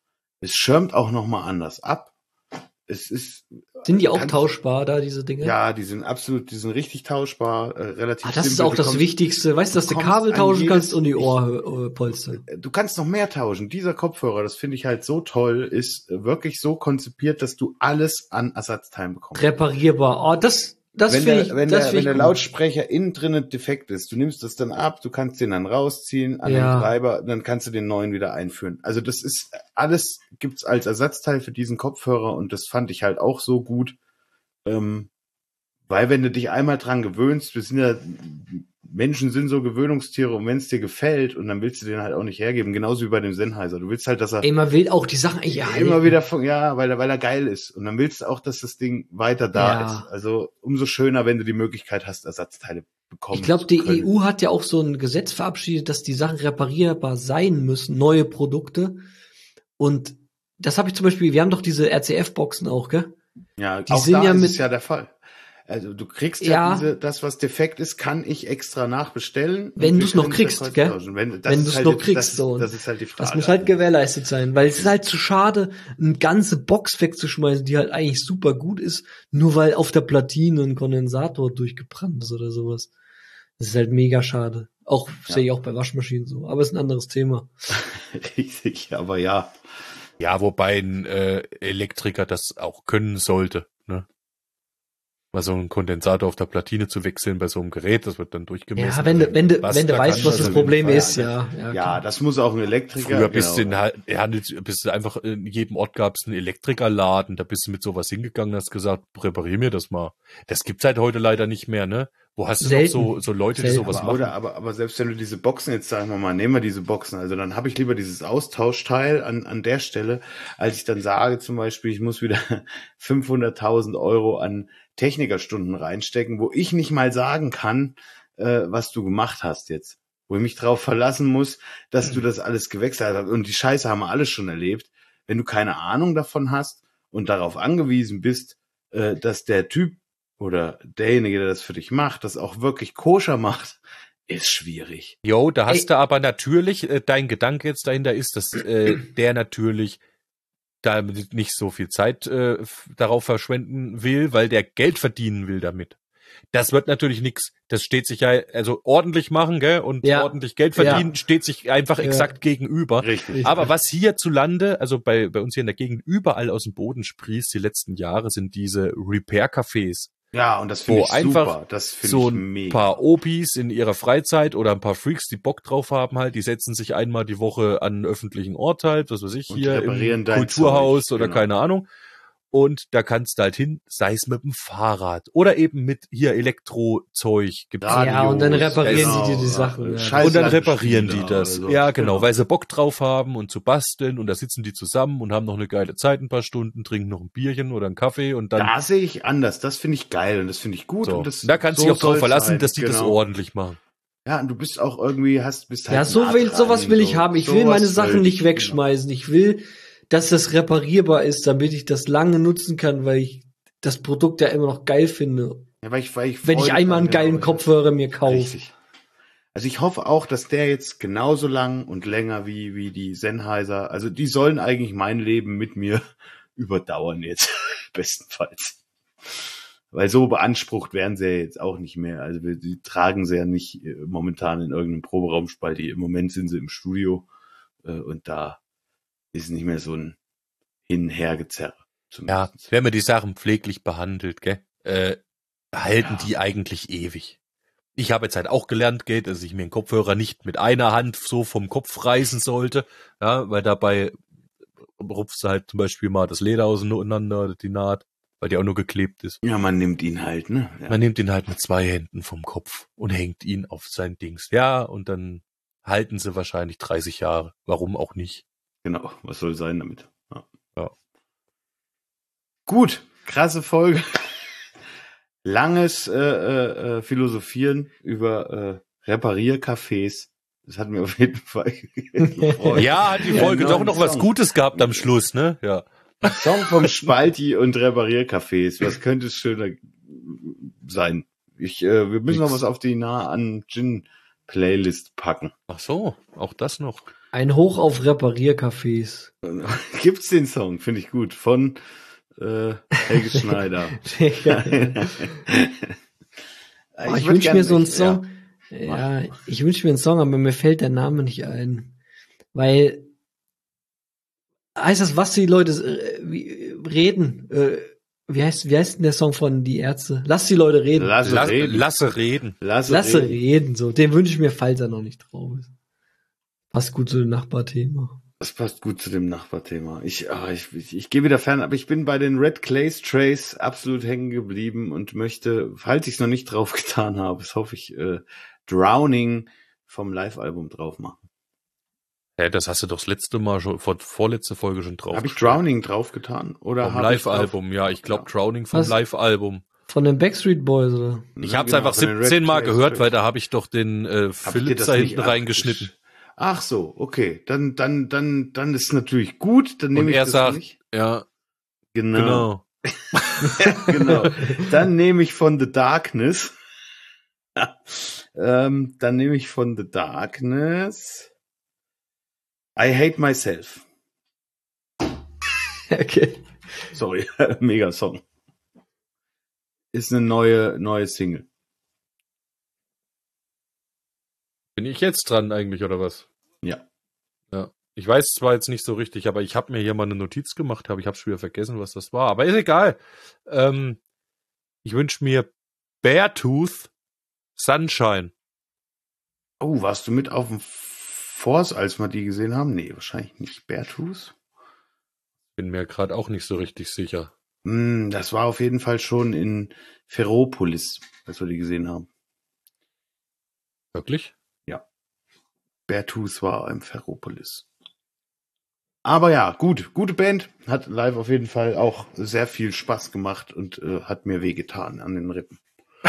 Es schirmt auch nochmal anders ab. Es ist, Sind die auch kannst- tauschbar da, diese Dinge? ja, die sind absolut, die sind richtig tauschbar, äh, relativ Ah, das ist simpel. auch Du das kommst- Wichtigste. Weißt du, dass du kommst Kabel an tauschen jedes- kannst und die ich- Ohrpolster. Du kannst noch mehr tauschen. Dieser Kopfhörer, das finde ich halt so toll, ist äh, wirklich so konzipiert, dass du alles an Ersatzteilen bekommst. Reparierbar. Oh, das, das wenn finde der, ich, wenn das der, finde wenn ich der gut. Lautsprecher innen drinnen defekt ist, du nimmst das dann ab, du kannst den dann rausziehen an Ja. den Treiber, dann kannst du den neuen wieder einführen. Also das ist alles gibt's als Ersatzteil für diesen Kopfhörer und das fand ich halt auch so gut, ähm, weil wenn du dich einmal dran gewöhnst, wir sind ja Menschen sind so Gewöhnungstiere und wenn es dir gefällt und dann willst du den halt auch nicht hergeben, genauso wie bei dem Sennheiser. Du willst halt, dass er Ey, man will auch die Sachen echt erhalten. immer wieder von, ja, weil er, weil er geil ist. Und dann willst du auch, dass das Ding weiter da Ja. ist. Also umso schöner, wenn du die Möglichkeit hast, Ersatzteile bekommen Ich glaube, zu die können. E U hat ja auch so ein Gesetz verabschiedet, dass die Sachen reparierbar sein müssen, neue Produkte. Und das habe ich zum Beispiel, wir haben doch diese R C F-Boxen auch, gell? Ja, die auch sind da ja ist mit- es ja der Fall. Also du kriegst ja, Ja. diese, das, was defekt ist, kann ich extra nachbestellen. Wenn Und du's wir noch können kriegst, das gell? tauschen. Wenn, das Wenn ist du's halt noch jetzt- kriegst, das ist, so. das ist halt die Frage. Das muss halt gewährleistet sein, weil es ist halt zu schade, eine ganze Box wegzuschmeißen, die halt eigentlich super gut ist, nur weil auf der Platine ein Kondensator durchgebrannt ist oder sowas. Das ist halt mega schade. Auch, Ja. sehe ich auch bei Waschmaschinen so. Aber ist ein anderes Thema. Richtig, aber ja. Ja, wobei ein äh, Elektriker das auch können sollte. Ne? Mal so einen Kondensator auf der Platine zu wechseln bei so einem Gerät, das wird dann durchgemessen. Ja, wenn du, wenn du, Was, wenn du da weißt, kannst was du das auf Problem jeden ist, Fall, ja. Ja, klar. das muss auch ein Elektriker. Früher bist du in, genau. halt- ja, nicht- bist du einfach in jedem Ort gab's einen Elektrikerladen, da bist du mit sowas hingegangen, hast gesagt, reparier mir das mal. Das gibt's halt heute leider nicht mehr, ne? Wo hast du Selten. noch so, so Leute, die Selten. sowas aber, machen? oder, aber, aber selbst wenn du diese Boxen jetzt, sagen wir mal, nehmen wir diese Boxen, also dann habe ich lieber dieses Austauschteil an, an der Stelle, als ich dann sage zum Beispiel, ich muss wieder fünfhunderttausend Euro an Technikerstunden reinstecken, wo ich nicht mal sagen kann, äh, was du gemacht hast jetzt. Wo ich mich drauf verlassen muss, dass du das alles gewechselt hast. Und die Scheiße haben wir alles schon erlebt. Wenn du keine Ahnung davon hast und darauf angewiesen bist, äh, dass der Typ oder derjenige, der das für dich macht, das auch wirklich koscher macht, ist schwierig. Jo, da hast Ey. du aber natürlich, äh, dein Gedanke jetzt dahinter ist, dass äh, der natürlich da nicht so viel Zeit äh, f- darauf verschwenden will, weil der Geld verdienen will damit. Das wird natürlich nix. Das steht sich ja, also ordentlich machen, gell, und Ja. ordentlich Geld verdienen, steht sich einfach Ja. exakt gegenüber. Richtig. Aber was hierzulande, also bei, bei uns hier in der Gegend überall aus dem Boden sprießt die letzten Jahre, sind diese Repair-Cafés. Ja, und das finde Wo ich einfach super. Das finde So ich ein mega. paar Opis in ihrer Freizeit oder ein paar Freaks, die Bock drauf haben halt, die setzen sich einmal die Woche an einen öffentlichen Ort halt, was weiß ich, Und hier reparieren im dein Kulturhaus Zeug, oder genau. keine Ahnung. Und da kannst du halt hin, sei es mit dem Fahrrad oder eben mit hier Elektrozeug. Gibt's Radios, Ja, und dann reparieren sie dir die Sachen, ja. Scheiß und dann reparieren die Ladespieler, das. also, Ja, genau, weil sie Bock drauf haben und zu basteln und da sitzen die zusammen und haben noch eine geile Zeit, ein paar Stunden, trinken noch ein Bierchen oder einen Kaffee und dann Da sehe ich anders. Das finde ich geil und das finde ich gut. so. Und das, Da kannst du so dich auch drauf soll's verlassen, sein. dass die das Genau. ordentlich machen. Ja, und du bist auch irgendwie, hast, bist halt Ja, so nah will, dran, sowas will ich so. haben. Ich will Sowas meine will Sachen nicht ich, wegschmeißen. Ich will, dass das reparierbar ist, damit ich das lange nutzen kann, weil ich das Produkt ja immer noch geil finde. Genau. Ja, weil ich, weil ich Wenn ich Freude einmal einen dran geilen habe. Kopfhörer mir kaufe. Richtig. Also ich hoffe auch, dass der jetzt genauso lang und länger wie, wie die Sennheiser, also die sollen eigentlich mein Leben mit mir überdauern jetzt, bestenfalls. Weil so beansprucht werden sie ja jetzt auch nicht mehr. Also wir, die tragen sie ja nicht äh, momentan in irgendeinem Proberaumspalt. Im Moment sind sie im Studio äh, und da ist nicht mehr so ein Hin-Her-Gezerre. Ja, zumindest. wenn man die Sachen pfleglich behandelt, gell, äh, halten Ja. die eigentlich ewig. Ich habe jetzt halt auch gelernt, gell, dass ich mir einen Kopfhörer nicht mit einer Hand so vom Kopf reißen sollte, ja, weil dabei rupfst du halt zum Beispiel mal das Leder auseinander, die Naht, weil die auch nur geklebt ist. Ja, man nimmt ihn halt, ne? Ja. Man nimmt ihn halt mit zwei Händen vom Kopf und hängt ihn auf sein Dings. Ja, und dann halten sie wahrscheinlich dreißig Jahre. Warum auch nicht? Genau, was soll sein damit? Ja. Ja. Gut, krasse Folge. Langes äh, äh, Philosophieren über äh, Repariercafés. Das hat mir auf jeden Fall gefreut. Ja, hat die Ja, Folge noch doch ein noch was Song. Gutes gehabt am Schluss, ne? Ja. Song vom Spalti und Repariercafés. Was könnte es schöner sein? Ich, äh, wir müssen noch was auf die nah an Gin Playlist packen. Ach so, auch das noch. Ein Hoch auf Repariercafés. Gibt's den Song? Finde ich gut. Von äh, Helge Schneider. Ja. Oh, ich würd wünsche gern- mir so einen ich- Song. Ja, ich wünsche mir einen Song, aber mir fällt der Name nicht ein. Weil heißt das, was die Leute äh, wie, reden? Äh, wie heißt, wie heißt denn der Song von Die Ärzte? Lass die Leute reden. Lass Lass, reden. lasse reden. Lass, Lasse reden. reden. So, den wünsche ich mir, falls er noch nicht drauf ist. Passt gut zu dem Nachbarthema. Das passt gut zu dem Nachbarthema. Ich, ah, ich, ich, ich gehe wieder fern, aber ich bin bei den Red Clays Trays absolut hängen geblieben und möchte, falls ich es noch nicht drauf getan habe, das hoffe ich, äh, Drowning vom Live-Album drauf machen. Ja, das hast du doch das letzte Mal schon, vor, vorletzte Folge schon drauf. Habe ich Drowning drauf getan? Oder Vom habe ich drauf- Live-Album, ja, ich glaube Ja. Drowning vom Was? Live-Album. Von den Backstreet Boys, oder? Ich Ja, habe es genau, einfach von den Red siebzehn Mal Clays gehört, Trays. weil da habe ich doch den äh, Hab ich dir Philips das da nicht hinten reingeschnitten. abgesch- Ach so, okay. Dann, dann, dann, dann ist natürlich gut. Dann nehme Und ich er das sagt, nicht. ja, Genau. genau. genau. Dann nehme ich von The Darkness. ähm, dann nehme ich von The Darkness. I Hate Myself. Okay. Sorry, mega Song. Ist eine neue, neue Single. Bin ich jetzt dran eigentlich, oder was? Ja. Ja. Ich weiß zwar jetzt nicht so richtig, aber ich habe mir hier mal eine Notiz gemacht, aber ich habe schon wieder vergessen, was das war. Aber ist egal. Ähm, Ich wünsche mir Beartooth Sunshine. Oh, warst du mit auf dem Force, als wir die gesehen haben? Nee, wahrscheinlich nicht. Beartooth? Bin mir gerade auch nicht so richtig sicher. Mm, das war auf jeden Fall schon in Ferropolis, als wir die gesehen haben. Wirklich? Beartooth war im Ferropolis. Aber ja, gut, gute Band. Hat live auf jeden Fall auch sehr viel Spaß gemacht und äh, hat mir wehgetan an den Rippen.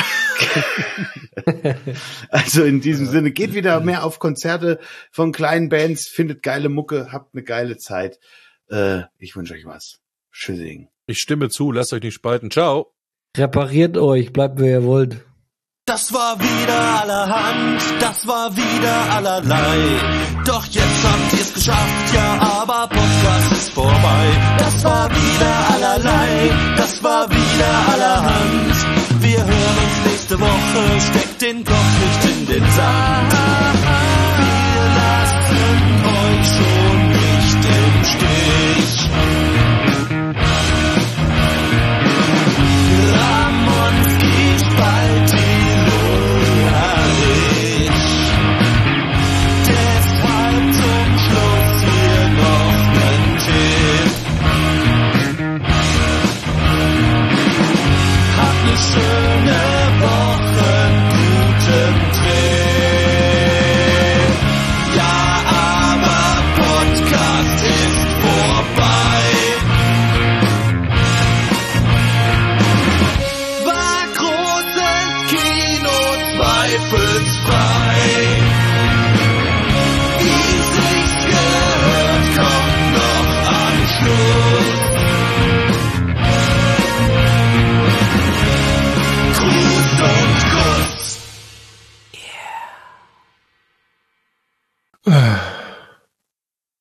Also in diesem ja. Sinne, geht wieder mehr auf Konzerte von kleinen Bands, findet geile Mucke, habt eine geile Zeit. Äh, ich wünsche euch was. Tschüssing. Ich stimme zu, lasst euch nicht spalten. Ciao. Repariert euch, bleibt, wer ihr wollt. Das war wieder allerhand, das war wieder allerlei. Doch jetzt habt ihr's geschafft, ja, aber Podcast ist vorbei. Das war wieder allerlei, das war wieder allerhand. Wir hören uns nächste Woche, steckt den Kopf nicht in den Sand. Wir lassen euch schon